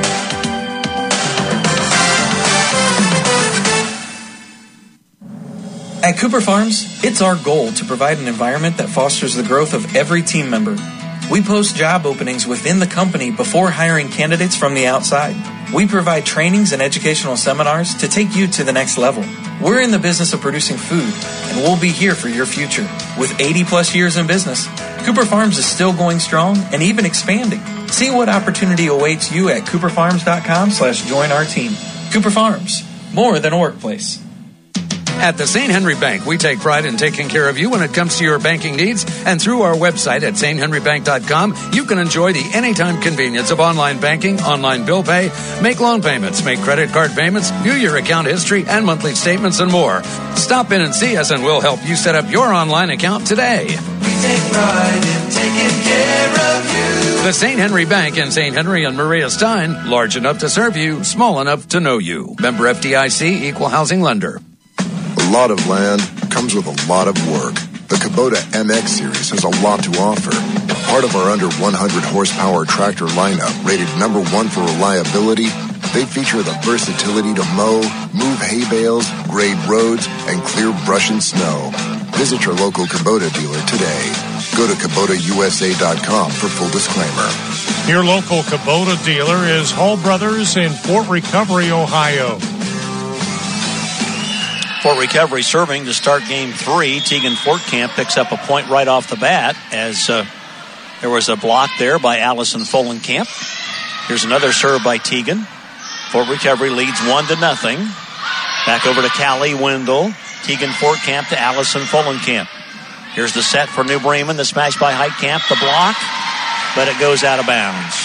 At Cooper Farms, it's our goal to provide an environment that fosters the growth of every team member. We post job openings within the company before hiring candidates from the outside. We provide trainings and educational seminars to take you to the next level. We're in the business of producing food, and we'll be here for your future. With 80-plus years in business, Cooper Farms is still going strong and even expanding. See what opportunity awaits you at cooperfarms.com/join our team. Cooper Farms, more than a workplace. At the St. Henry Bank, we take pride in taking care of you when it comes to your banking needs. And through our website at sthenrybank.com, you can enjoy the anytime convenience of online banking, online bill pay, make loan payments, make credit card payments, view your account history and monthly statements, and more. Stop in and see us, and we'll help you set up your online account today. We take pride in taking care of you. The St. Henry Bank in St. Henry and Maria Stein, large enough to serve you, small enough to know you. Member FDIC, Equal Housing Lender. A lot of land comes with a lot of work. The Kubota MX Series has a lot to offer. Part of our under 100 horsepower tractor lineup, rated number 1 for reliability, they feature the versatility to mow, move hay bales, grade roads, and clear brush and snow. Visit your local Kubota dealer today. Go to KubotaUSA.com for full disclaimer. Your local Kubota dealer is Hall Brothers in Fort Recovery, Ohio. Fort Recovery serving to start game 3. Tegan Fortcamp picks up a point right off the bat as there was a block there by Allison Folenkamp. Here's another serve by Tegan. Fort Recovery leads 1-0. Back over to Callie Wendell. Tegan Fortcamp to Allison Folenkamp. Here's the set for New Bremen. The smash by Heitkamp. The block, but it goes out of bounds.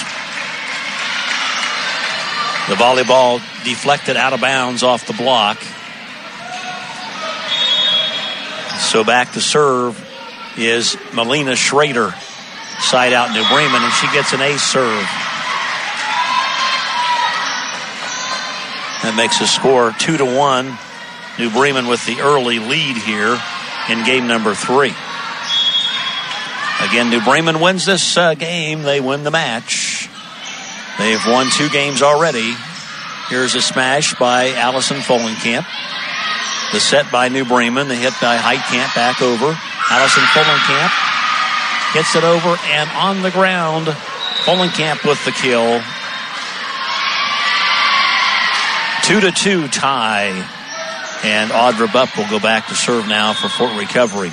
The volleyball deflected out of bounds off the block. So back to serve is Melina Schrader. Side out New Bremen, and she gets an ace serve. That makes the score 2-1. New Bremen with the early lead here in game number 3. Again, New Bremen wins this game. They win the match. They've won 2 games already. Here's a smash by Allison Folenkamp. The set by New Bremen. The hit by Heitkamp back over. Allison Folenkamp hits it over and on the ground. Folenkamp with the kill. 2-2 tie. And Audra Bupp will go back to serve now for Fort Recovery.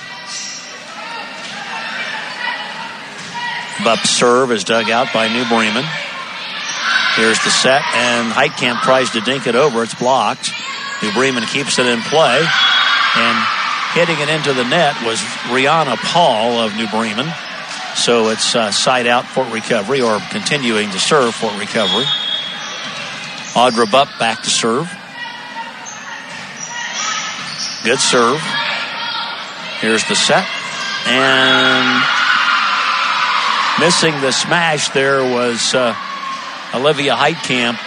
Bupp's serve is dug out by New Bremen. Here's the set, and Heitkamp tries to dink it over. It's blocked. New Bremen keeps it in play, and hitting it into the net was Rihanna Paul of New Bremen. So it's side out Fort Recovery, or continuing to serve Fort Recovery. Audra Bupp back to serve. Good serve. Here's the set, and missing the smash there was Olivia Heitkamp.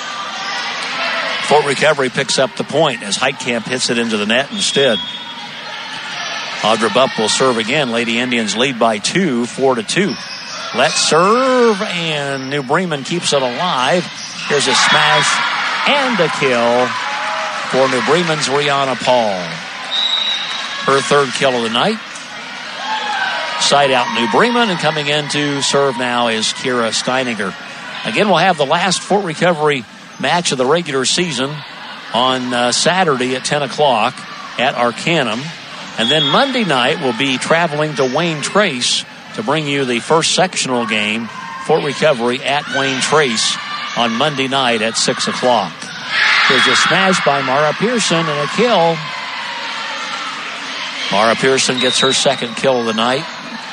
Fort Recovery picks up the point as Heitkamp hits it into the net instead. Audra Bupp will serve again. Lady Indians lead by 2, 4-2. Let's serve, and New Bremen keeps it alive. Here's a smash and a kill for New Bremen's Rihanna Paul. Her 3rd kill of the night. Side out New Bremen, and coming in to serve now is Kira Steininger. Again, we'll have the last Fort Recovery match of the regular season on Saturday at 10 o'clock at Arcanum. And then Monday night we'll be traveling to Wayne Trace to bring you the first sectional game, Fort Recovery at Wayne Trace, on Monday night at 6 o'clock. There's a smash by Mara Pearson and a kill. Mara Pearson gets her 2nd kill of the night.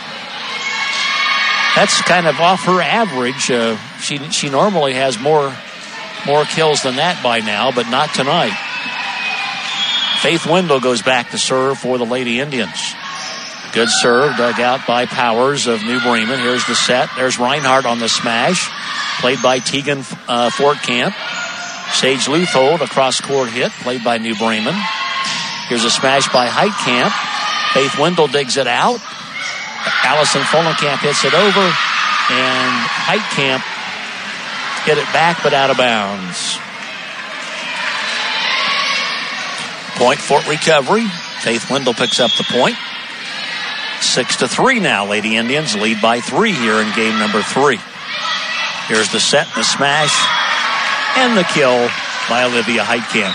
That's kind of off her average. She normally has more kills than that by now, but not tonight. Faith Wendell goes back to serve for the Lady Indians. Good serve, dug out by Powers of New Bremen. Here's the set. There's Reinhardt on the smash, played by Tegan Fortkamp. Sage Luthold, a cross-court hit, played by New Bremen. Here's a smash by Heitkamp. Faith Wendell digs it out. Allison Follenkamp hits it over, and Heitkamp get it back, but out of bounds. Point Fort Recovery. Faith Wendell picks up the point. 6-3 now. Lady Indians lead by 3 here in game number 3. Here's the set, the smash, and the kill by Olivia Heitkamp.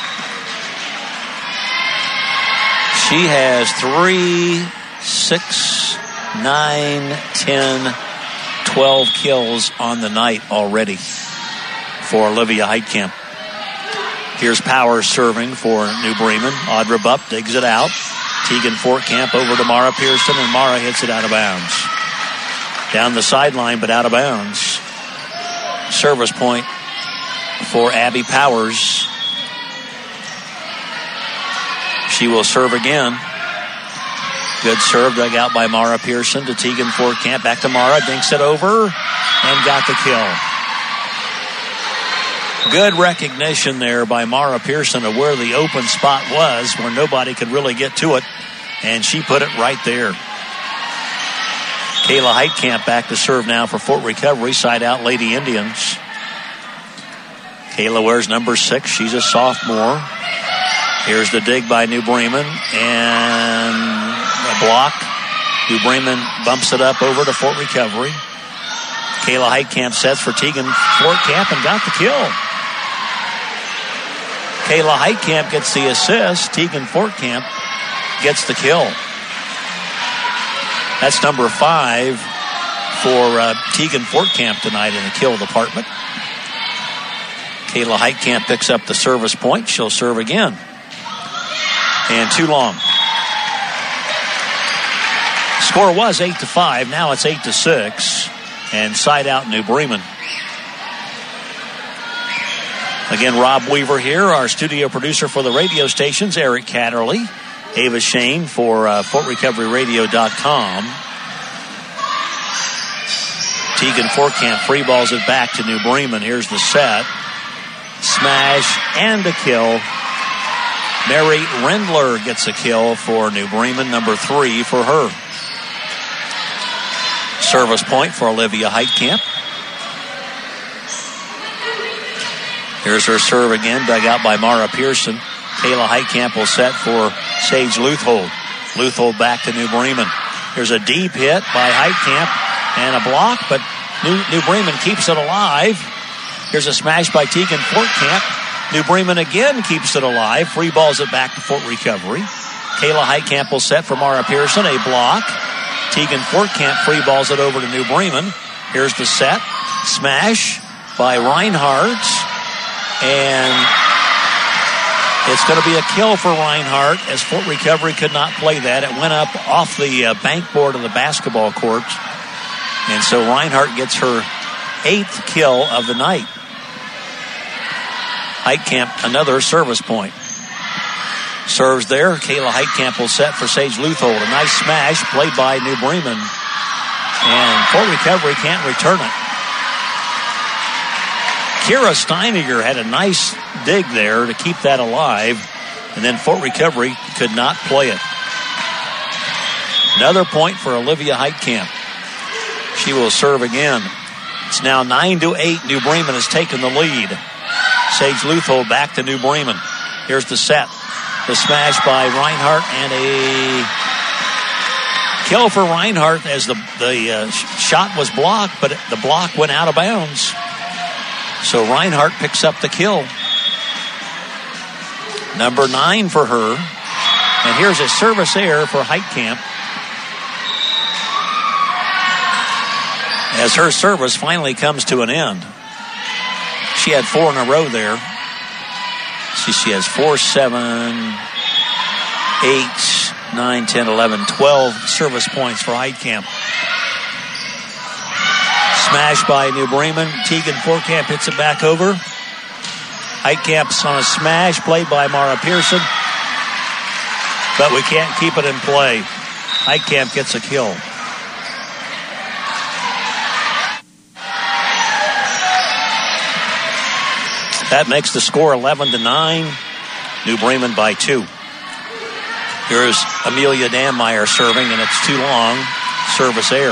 She has 3, 6, 9, 10, 12 kills on the night already for Olivia Heitkamp. Here's Powers serving for New Bremen. Audra Bupp digs it out. Tegan Fortkamp over to Mara Pearson, and Mara hits it out of bounds. Down the sideline, but out of bounds. Service point for Abby Powers. She will serve again. Good serve dug out by Mara Pearson to Tegan Fortkamp. Back to Mara, dinks it over, and got the kill. Good recognition there by Mara Pearson of where the open spot was, where nobody could really get to it, and she put it right there. Kayla Heitkamp back to serve now for Fort Recovery, side out Lady Indians. Kayla wears number 6. She's a sophomore. Here's the dig by New Bremen, and a block. New Bremen bumps it up over to Fort Recovery. Kayla Heitkamp sets for Tegan Fortkamp and got the kill. Kayla Heitkamp gets the assist. Tegan Fortkamp gets the kill. That's number 5 for Tegan Fortkamp tonight in the kill department. Kayla Heitkamp picks up the service point. She'll serve again. And too long. Score was 8-5. Now it's 8-6. And side out New Bremen. Again, Rob Weaver here, our studio producer for the radio stations, Eric Catterley, Ava Shane for FortRecoveryRadio.com. Tegan Fortkamp free balls it back to New Bremen. Here's the set. Smash and a kill. Mary Rendler gets a kill for New Bremen, number 3 for her. Service point for Olivia Heitkamp. Here's her serve again, dug out by Mara Pearson. Kayla Heitkamp will set for Sage Luthold. Luthold back to New Bremen. Here's a deep hit by Heitkamp and a block, but New Bremen keeps it alive. Here's a smash by Tegan Fortkamp. New Bremen again keeps it alive. Free balls it back to Fort Recovery. Kayla Heitkamp will set for Mara Pearson. A block. Tegan Fortkamp free balls it over to New Bremen. Here's the set. Smash by Reinhardt. And it's going to be a kill for Reinhardt as Fort Recovery could not play that. It went up off the bank board of the basketball court. And so Reinhardt gets her 8th kill of the night. Heitkamp, another service point. Serves there. Kayla Heitkamp will set for Sage Luthold. A nice smash played by New Bremen. And Fort Recovery can't return it. Kira Steiniger had a nice dig there to keep that alive. And then Fort Recovery could not play it. Another point for Olivia Heitkamp. She will serve again. It's now 9-8. New Bremen has taken the lead. Sage Luthold back to New Bremen. Here's the set. The smash by Reinhardt and a kill for Reinhardt as the shot was blocked, but the block went out of bounds. So Reinhardt picks up the kill. Number 9 for her. And here's a service error for Heitkamp. As her service finally comes to an end. She had 4 in a row there. She has 4, 7, 8, 9, 10, 11, 12 service points for Heitkamp. Smash by New Bremen. Tegan Fortkamp hits it back over. Heitkamp's on a smash played by Mara Pearson. but we can't keep it in play. Heitkamp gets a kill. That makes the score 11-9. New Bremen by 2. Here's Amelia Dammeier serving, and it's too long. Service error.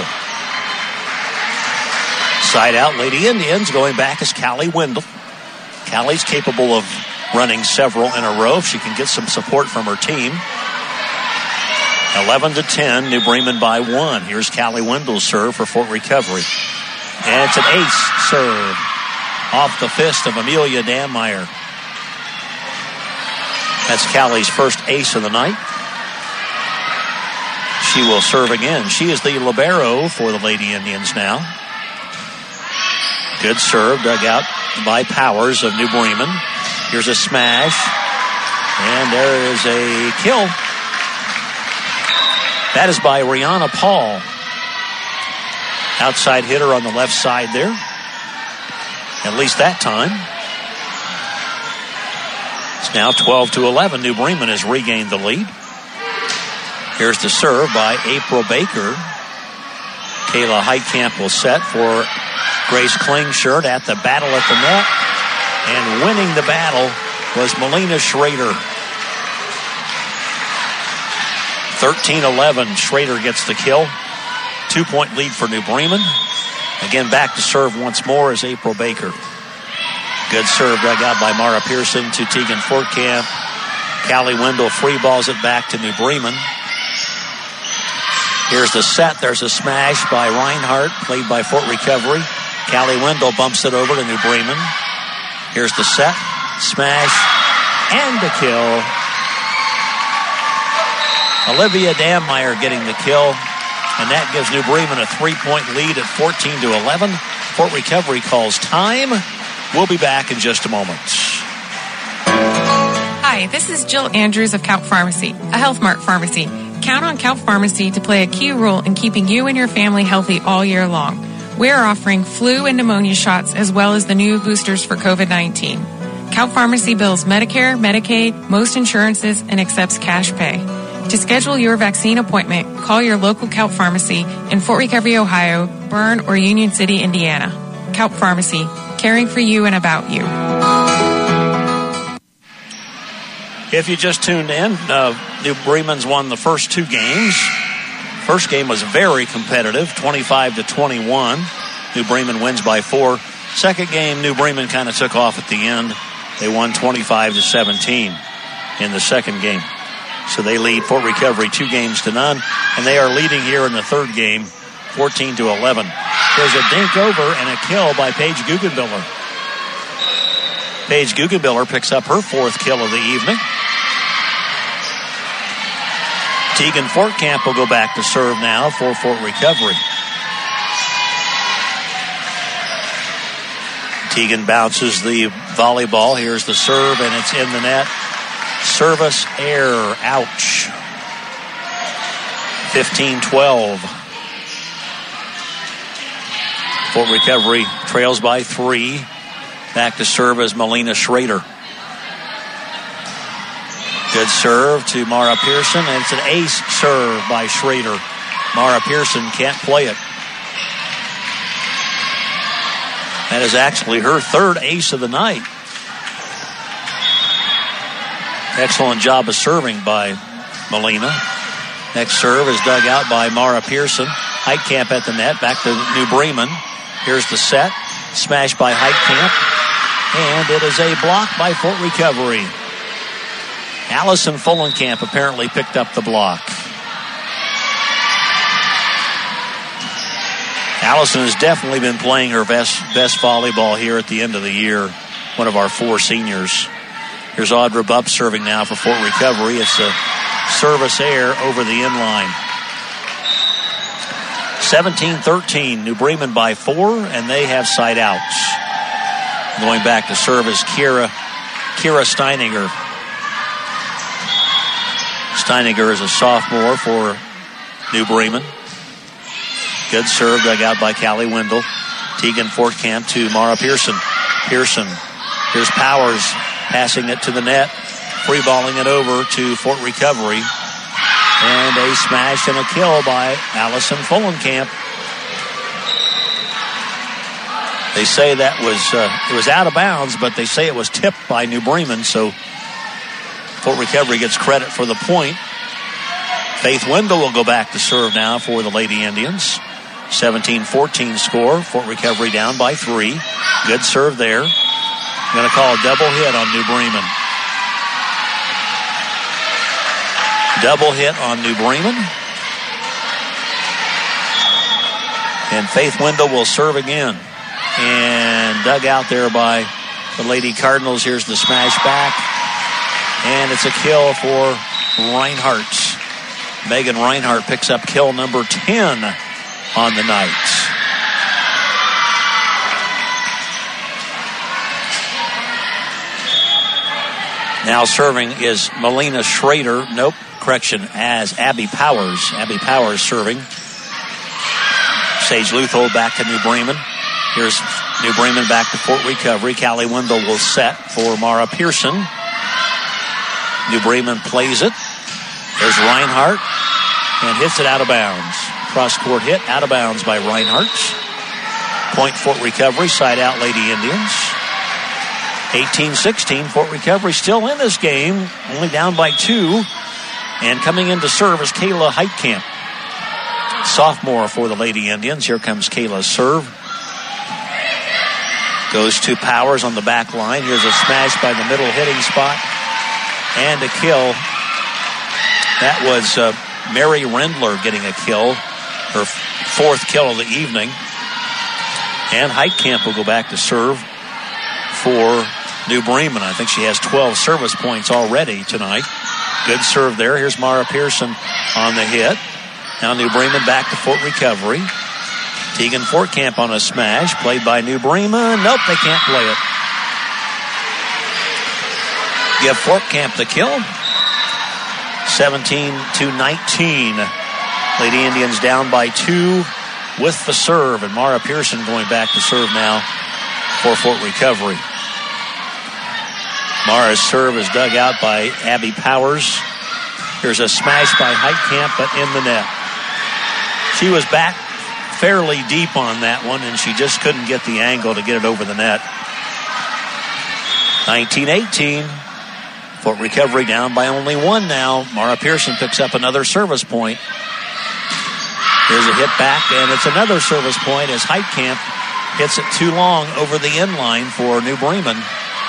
Side out, Lady Indians. Going back is Callie Wendell. Callie's capable of running several in a row if she can get some support from her team. 11-10, New Bremen by 1. Here's Callie Wendell's serve for Fort Recovery. And it's an ace serve off the fist of Amelia Dammeier. That's Callie's first ace of the night. She will serve again. She is the libero for the Lady Indians now. Good serve, dug out by Powers of New Bremen. Here's a smash. And there is a kill. That is by Rihanna Paul. Outside hitter on the left side there. At least that time. It's now 12-11. New Bremen has regained the lead. Here's the serve by April Baker. Kayla Heitkamp will set for Grace Klingshirt at the battle at the net. And winning the battle was Melina Schrader. 13-11. Schrader gets the kill. 2-point lead for New Bremen. Again, back to serve once more is April Baker. Good serve dug out by Mara Pearson to Tegan Fortkamp. Callie Wendell free balls it back to New Bremen. Here's the set. There's a smash by Reinhardt, played by Fort Recovery. Callie Wendell bumps it over to New Bremen. Here's the set. Smash and the kill. Olivia Dammeier getting the kill. And that gives New Bremen a 3-point lead at 14-11. Fort Recovery calls time. We'll be back in just a moment. Hi, this is Jill Andrews of Count Pharmacy, a Health Mart pharmacy. Count on Count Pharmacy to play a key role in keeping you and your family healthy all year long. We are offering flu and pneumonia shots as well as the new boosters for COVID-19. Count Pharmacy bills Medicare, Medicaid, most insurances, and accepts cash pay. To schedule your vaccine appointment, call your local Count Pharmacy in Fort Recovery, Ohio, Bern, or Union City, Indiana. Count Pharmacy, caring for you and about you. If you just tuned in, New Bremen's won the first 2 games. First game was very competitive, 25-21. New Bremen wins by 4. Second game, New Bremen kind of took off at the end. They won 25-17 in the second game. So they lead Fort Recovery 2-0, and they are leading here in the third game, 14-11. There's a dink over and a kill by Paige Guggenbiller. Paige Guggenbiller picks up her 4th kill of the evening. Tegan Fortkamp will go back to serve now for Fort Recovery. Tegan bounces the volleyball. Here's the serve, and it's in the net. Service error. Ouch. 15-12. Fort Recovery trails by 3. Back to serve as Melina Schrader. Good serve to Mara Pearson, and it's an ace serve by Schrader. Mara Pearson can't play it. That is actually her 3rd ace of the night. Excellent job of serving by Melina. Next serve is dug out by Mara Pearson. Heitkamp at the net, back to New Bremen. Here's the set. Smash by Heitkamp. And it is a block by Fort Recovery. Allison Fullenkamp apparently picked up the block. Allison has definitely been playing her best volleyball here at the end of the year. One of our 4 seniors. Here's Audra Bupp serving now for Fort Recovery. It's a service error over the inline. 17-13, New Bremen by 4, and they have side outs. Going back to serve is Kira Steininger. Steininger is a sophomore for New Bremen. Good serve dug out by Callie Wendell. Tegan Fortkamp to Mara Pearson. Pearson. Here's Powers passing it to the net. Free balling it over to Fort Recovery. And a smash and a kill by Allison Fullenkamp. They say that it was out of bounds, but they say it was tipped by New Bremen, so Fort Recovery gets credit for the point. Faith Wendell will go back to serve now for the Lady Indians. 17-14 score. Fort Recovery down by 3. Good serve there. Going to call a double hit on New Bremen. Double hit on New Bremen. And Faith Wendell will serve again. And dug out there by the Lady Cardinals. Here's the smash back. And it's a kill for Reinhardt. Megan Reinhardt picks up kill number 10 on the night. Now serving is Melina Schrader. Nope, correction, as Abby Powers. Abby Powers serving. Sage Luthold back to New Bremen. Here's New Bremen back to Fort Recovery. Callie Wendell will set for Mara Pearson. New Bremen plays it. There's Reinhardt and hits it out of bounds. Cross-court hit out of bounds by Reinhardt. Point Fort Recovery, side out Lady Indians. 18-16, Fort Recovery still in this game, only down by 2. And coming in to serve is Kayla Heitkamp. Sophomore for the Lady Indians. Here comes Kayla's serve. Goes to Powers on the back line. Here's a smash by the middle hitting spot. And a kill. That was Mary Rendler getting a kill. Her 4th kill of the evening. And Heitkamp will go back to serve for New Bremen. I think she has 12 service points already tonight. Good serve there. Here's Mara Pearson on the hit. Now New Bremen back to Fort Recovery. Tegan Fortcamp on a smash, played by New Bremen. Nope, they can't play it. Give Fortcamp the kill. 17-19. Lady Indians down by 2 with the serve, and Mara Pearson going back to serve now for Fort Recovery. Mara's serve is dug out by Abby Powers. Here's a smash by Heitkamp, but in the net. She was back fairly deep on that one, and she just couldn't get the angle to get it over the net. 19-18. Fort Recovery down by only 1 now. Mara Pearson picks up another service point. Here's a hit back, and it's another service point as Heitkamp hits it too long over the end line for New Bremen.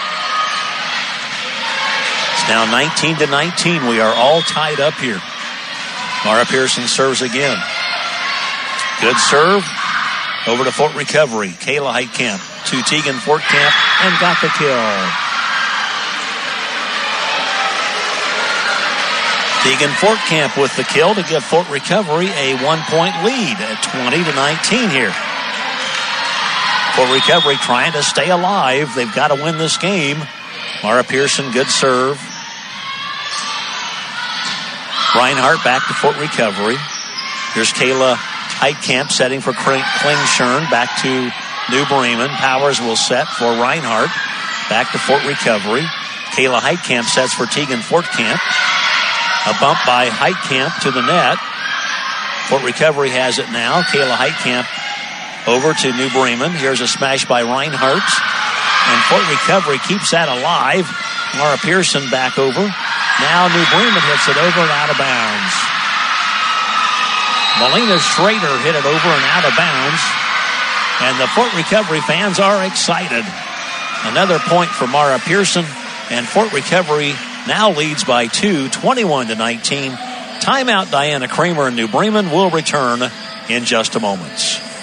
It's now 19-19. We are all tied up here. Mara Pearson serves again. Good serve. Over to Fort Recovery. Kayla Heitkamp to Tegan Fortcamp and got the kill. Tegan Fortcamp with the kill to give Fort Recovery a 1-point lead at 20-19 here. Fort Recovery trying to stay alive. They've got to win this game. Mara Pearson, good serve. Reinhardt back to Fort Recovery. Here's Kayla Heitkamp setting for Klingshirn. Back to New Bremen. Powers will set for Reinhardt. Back to Fort Recovery. Kayla Heitkamp sets for Tegan Fortcamp. A bump by Heitkamp to the net. Fort Recovery has it now. Kayla Heitkamp over to New Bremen. Here's a smash by Reinhardt. And Fort Recovery keeps that alive. Mara Pearson back over. Now New Bremen hits it over and out of bounds. Melina Schrader hit it over and out of bounds. And the Fort Recovery fans are excited. Another point for Mara Pearson. And Fort Recovery now leads by 2, 21-19. Timeout. Diana Kramer and New Bremen will return in just a moment.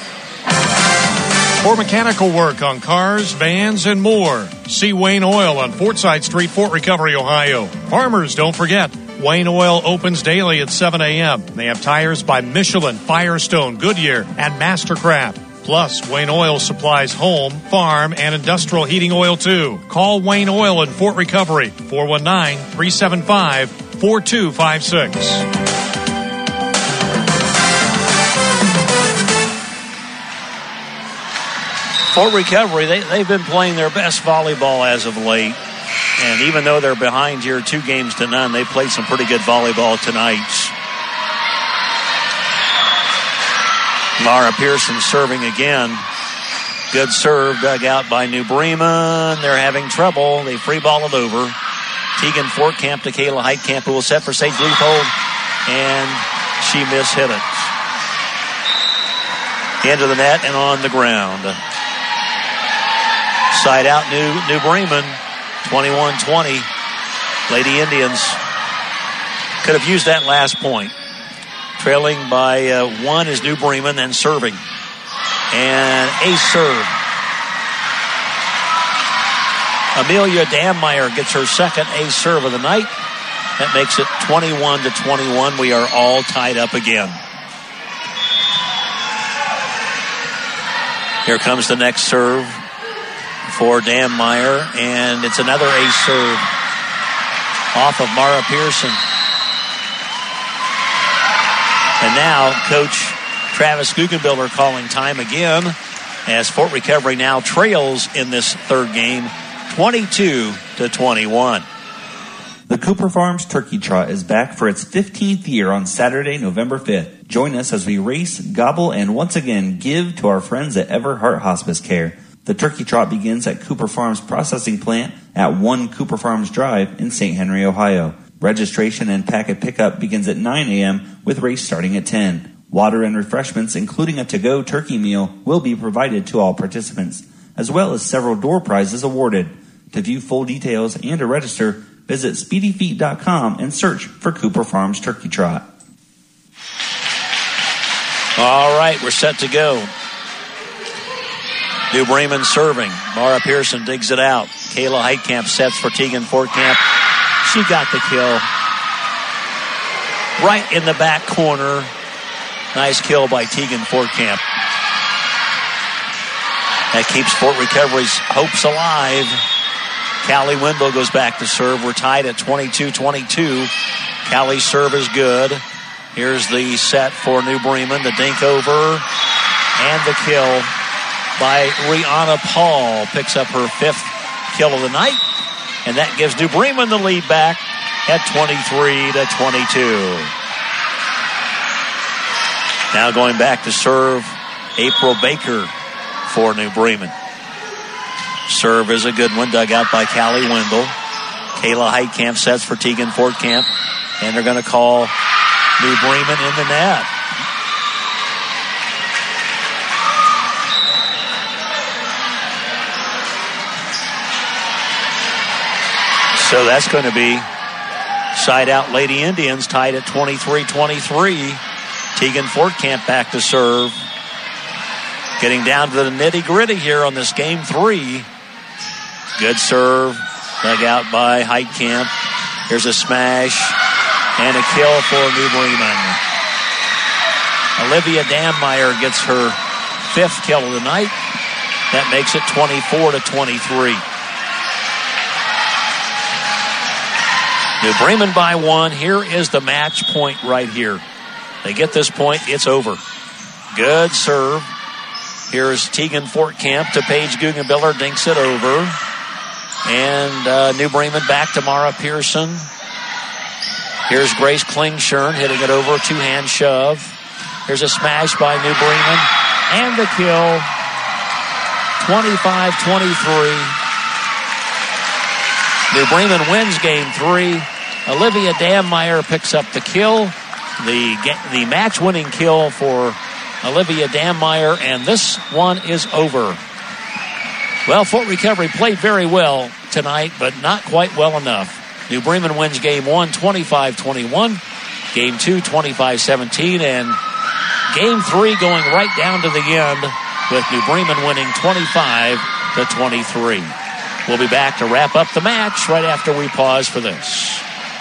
For mechanical work on cars, vans, and more, see Wayne Oil on Fortside Street, Fort Recovery, Ohio. Farmers, don't forget, Wayne Oil opens daily at 7 a.m. They have tires by Michelin, Firestone, Goodyear, and Mastercraft. Plus, Wayne Oil supplies home, farm, and industrial heating oil, too. Call Wayne Oil in Fort Recovery, 419-375-4256. Fort Recovery, they've been playing their best volleyball as of late. And even though they're behind here 2-0, they played some pretty good volleyball tonight. Mara Pearson serving again. Good serve dug out by New Bremen. They're having trouble. They free ball it over. Tegan Fortcamp to Kayla Heitkamp, who will set for Sage Leopold, and she mishit it. Into the net and on the ground. Side out, New Bremen, 21-20. Lady Indians could have used that last point. Trailing by 1 is New Bremen, then serving. And ace serve. Amelia Dammeyer gets her second ace serve of the night. That makes it 21-21. We are all tied up again. Here comes the next serve for Dammeyer, and it's another ace serve off of Mara Pearson. And now Coach Travis Guggenbiller calling time again as Fort Recovery now trails in this third game, 22-21. The Cooper Farms Turkey Trot is back for its 15th year on Saturday, November 5th. Join us as we race, gobble, and once again give to our friends at Everhart Hospice Care. The Turkey Trot begins at Cooper Farms Processing Plant at 1 Cooper Farms Drive in St. Henry, Ohio. Registration and packet pickup begins at 9 a.m. with race starting at 10. Water and refreshments, including a to-go turkey meal, will be provided to all participants, as well as several door prizes awarded. To view full details and to register, visit SpeedyFeet.com and search for Cooper Farms Turkey Trot. All right, we're set to go. New Bremen serving. Mara Pearson digs it out. Kayla Heitkamp sets for Tegan Fortcamp. She got the kill. Right in the back corner. Nice kill by Tegan Fortcamp. That keeps Fort Recovery's hopes alive. Callie Wendell goes back to serve. We're tied at 22-22. Callie's serve is good. Here's the set for New Bremen. The dink over. And the kill by Rihanna Paul. Picks up her 5th kill of the night. And that gives New Bremen the lead back at 23-22. Now going back to serve, April Baker for New Bremen. Serve is a good one, dug out by Callie Wendell. Kayla Heitkamp sets for Tegan Fortcamp, and they're going to call New Bremen in the net. So that's going to be side out Lady Indians tied at 23-23. Tegan Fortcamp back to serve. Getting down to the nitty-gritty here on this game 3. Good serve. Dug out by Heitkamp. Here's a smash. And a kill for New Bremen. Olivia Dammeyer gets her 5th kill of the night. That makes it 24-23. New Bremen by 1. Here is the match point right here. They get this point, it's over. Good serve. Here's Tegan Fortcamp to Paige Guggenbiller, dinks it over. And New Bremen back to Mara Pearson. Here's Grace Klingshirn hitting it over, 2-hand shove. Here's a smash by New Bremen. And the kill, 25-23. New Bremen wins game 3. Olivia Dammeyer picks up the kill. The match-winning kill for Olivia Dammeyer, and this one is over. Well, Fort Recovery played very well tonight, but not quite well enough. New Bremen wins game 1, 25-21. Game 2, 25-17. And game 3 going right down to the end with New Bremen winning 25-23. We'll be back to wrap up the match right after we pause for this.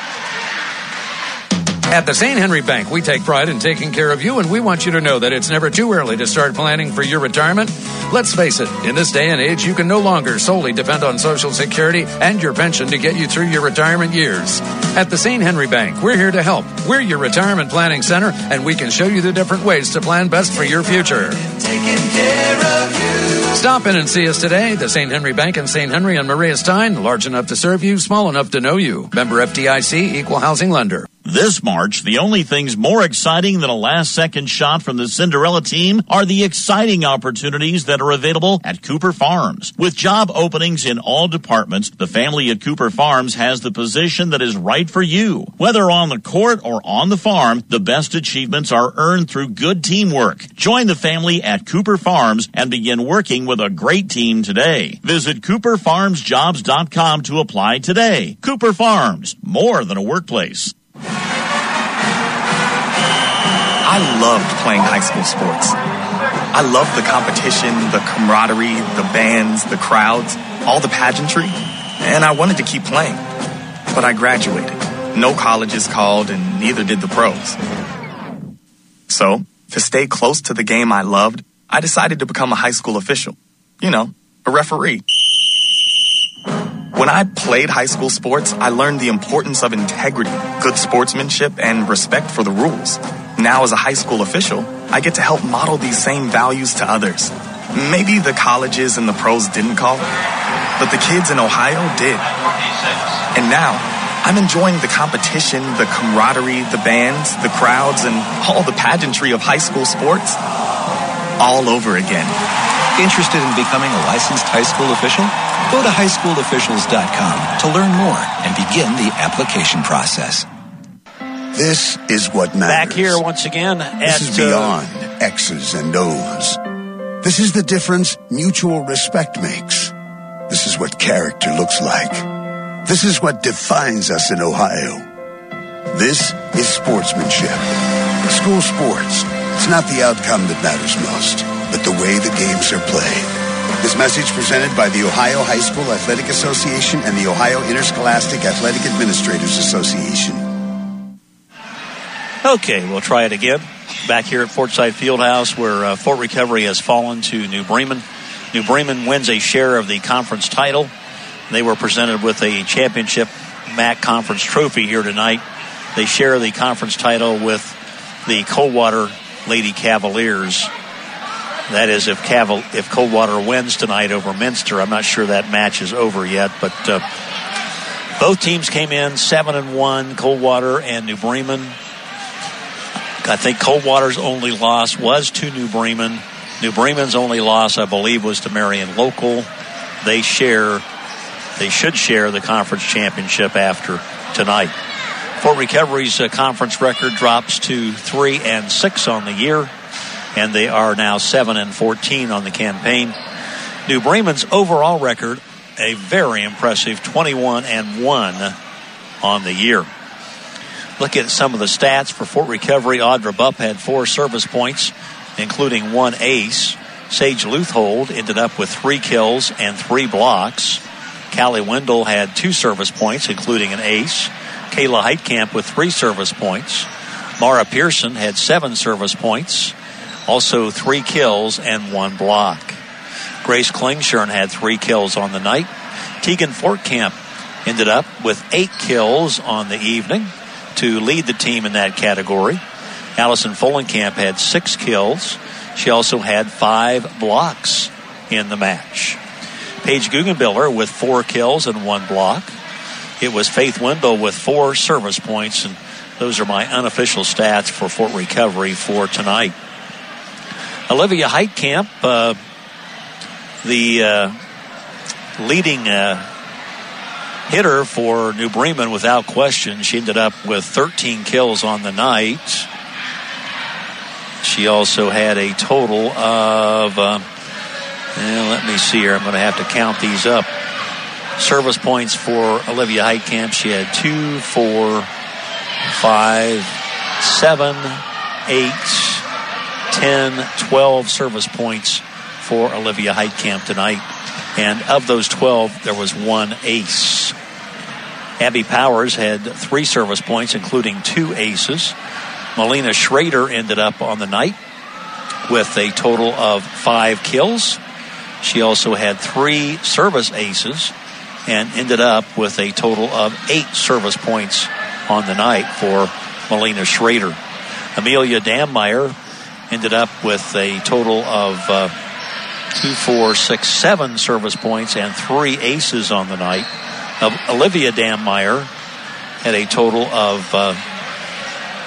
At the St. Henry Bank, we take pride in taking care of you, and we want you to know that it's never too early to start planning for your retirement. Let's face it, in this day and age, you can no longer solely depend on Social Security and your pension to get you through your retirement years. At the St. Henry Bank, we're here to help. We're your retirement planning center, and we can show you the different ways to plan best for your future. Taking care of you. Stop in and see us today. The St. Henry Bank in St. Henry and Maria Stein, large enough to serve you, small enough to know you. Member FDIC, Equal Housing Lender. This March, the only things more exciting than a last-second shot from the Cinderella team are the exciting opportunities that are available at Cooper Farms. With job openings in all departments, the family at Cooper Farms has the position that is right for you. Whether on the court or on the farm, the best achievements are earned through good teamwork. Join the family at Cooper Farms and begin working with a great team today. Visit CooperFarmsJobs.com to apply today. Cooper Farms, more than a workplace. I loved playing high school sports. I loved the competition, the camaraderie, the bands, the crowds, all the pageantry, and I wanted to keep playing. But I graduated. No colleges called, and neither did the pros. So, to stay close to the game I loved, I decided to become a high school official. You know, a referee. When I played high school sports, I learned the importance of integrity, good sportsmanship, and respect for the rules. Now, as a high school official, I get to help model these same values to others. Maybe the colleges and the pros didn't call, but the kids in Ohio did. And now, I'm enjoying the competition, the camaraderie, the bands, the crowds, and all the pageantry of high school sports all over again. Interested in becoming a licensed high school official? Go to highschoolofficials.com to learn more and begin the application process. This is what matters. Back here once again. This is beyond X's and O's. This is the difference mutual respect makes. This is what character looks like. This is what defines us in Ohio. This is sportsmanship. School sports. It's not the outcome that matters most, but the way the games are played. This message presented by the Ohio High School Athletic Association and the Ohio Interscholastic Athletic Administrators Association. Okay, we'll try it again. Back here at Forsyth Fieldhouse, where Fort Recovery has fallen to New Bremen. New Bremen wins a share of the conference title. They were presented with a championship MAC conference trophy here tonight. They share the conference title with the Coldwater Lady Cavaliers. That is, if Coldwater wins tonight over Minster. I'm not sure that match is over yet, but both teams came in 7-1, Coldwater and New Bremen. I think Coldwater's only loss was to New Bremen. New Bremen's only loss, I believe, was to Marion Local. They should share the conference championship after tonight. Fort Recovery's conference record drops to 3-6 on the year, and they are now 7-14 on the campaign. New Bremen's overall record, a very impressive 21-1 on the year. Look at some of the stats for Fort Recovery. Audra Bupp had 4 service points, including 1 ace. Sage Luthold ended up with 3 kills and 3 blocks. Callie Wendell had 2 service points, including an ace. Kayla Heitkamp with 3 service points. Mara Pearson had 7 service points, also 3 kills and 1 block. Grace Klingshirn had 3 kills on the night. Tegan Fortkamp ended up with 8 kills on the evening to lead the team in that category. Allison Follenkamp had 6 kills. She also had 5 blocks in the match. Paige Guggenbiller with 4 kills and 1 block. It was Faith Wendell with 4 service points, and those are my unofficial stats for Fort Recovery for tonight. Olivia Heitkamp, the leading hitter for New Bremen without question. She ended up with 13 kills on the night. She also had a total of, let me see here. I'm going to have to count these up. Service points for Olivia Heitkamp. She had 2, 4, 5, 7, 8, 10, 12 service points for Olivia Heitkamp tonight. And of those 12, there was 1 ace. Abby Powers had 3 service points, including 2 aces. Melina Schrader ended up on the night with a total of 5 kills. She also had 3 service aces and ended up with a total of 8 service points on the night for Melina Schrader. Amelia Dammeyer ended up with a total of 2, 4, 6, 7 service points and 3 aces on the night. Olivia Dammeyer had a total of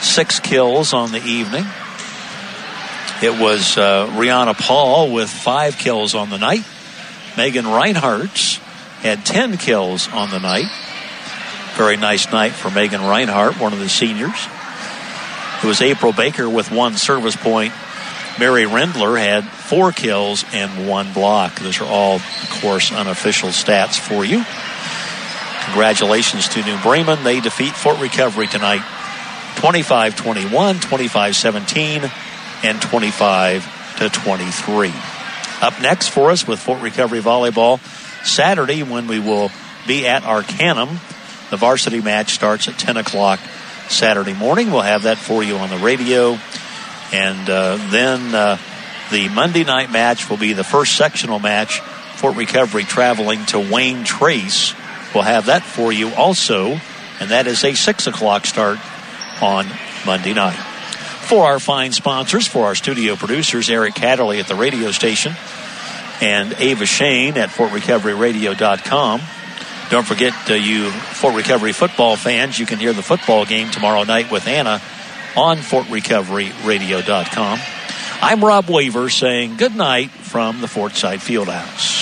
6 kills on the evening. It was Rihanna Paul with 5 kills on the night. Megan Reinhardt had 10 kills on the night. Very nice night for Megan Reinhardt, one of the seniors. It was April Baker with 1 service point. Mary Rendler had 4 kills and 1 block. Those are all, of course, unofficial stats for you. Congratulations to New Bremen. They defeat Fort Recovery tonight 25-21, 25-17, and 25-23. Up next for us with Fort Recovery Volleyball Saturday, when we will be at Arcanum. The varsity match starts at 10 o'clock Saturday morning. We'll have that for you on the radio. And then the Monday night match will be the first sectional match. Fort Recovery traveling to Wayne Trace. We'll have that for you also. And that is a 6 o'clock start on Monday night. For our fine sponsors, for our studio producers, Eric Catterley at the radio station and Ava Shane at FortRecoveryRadio.com. Don't forget, you Fort Recovery football fans, you can hear the football game tomorrow night with Anna on FortRecoveryRadio.com. I'm Rob Weaver saying good night from the Fortside Fieldhouse.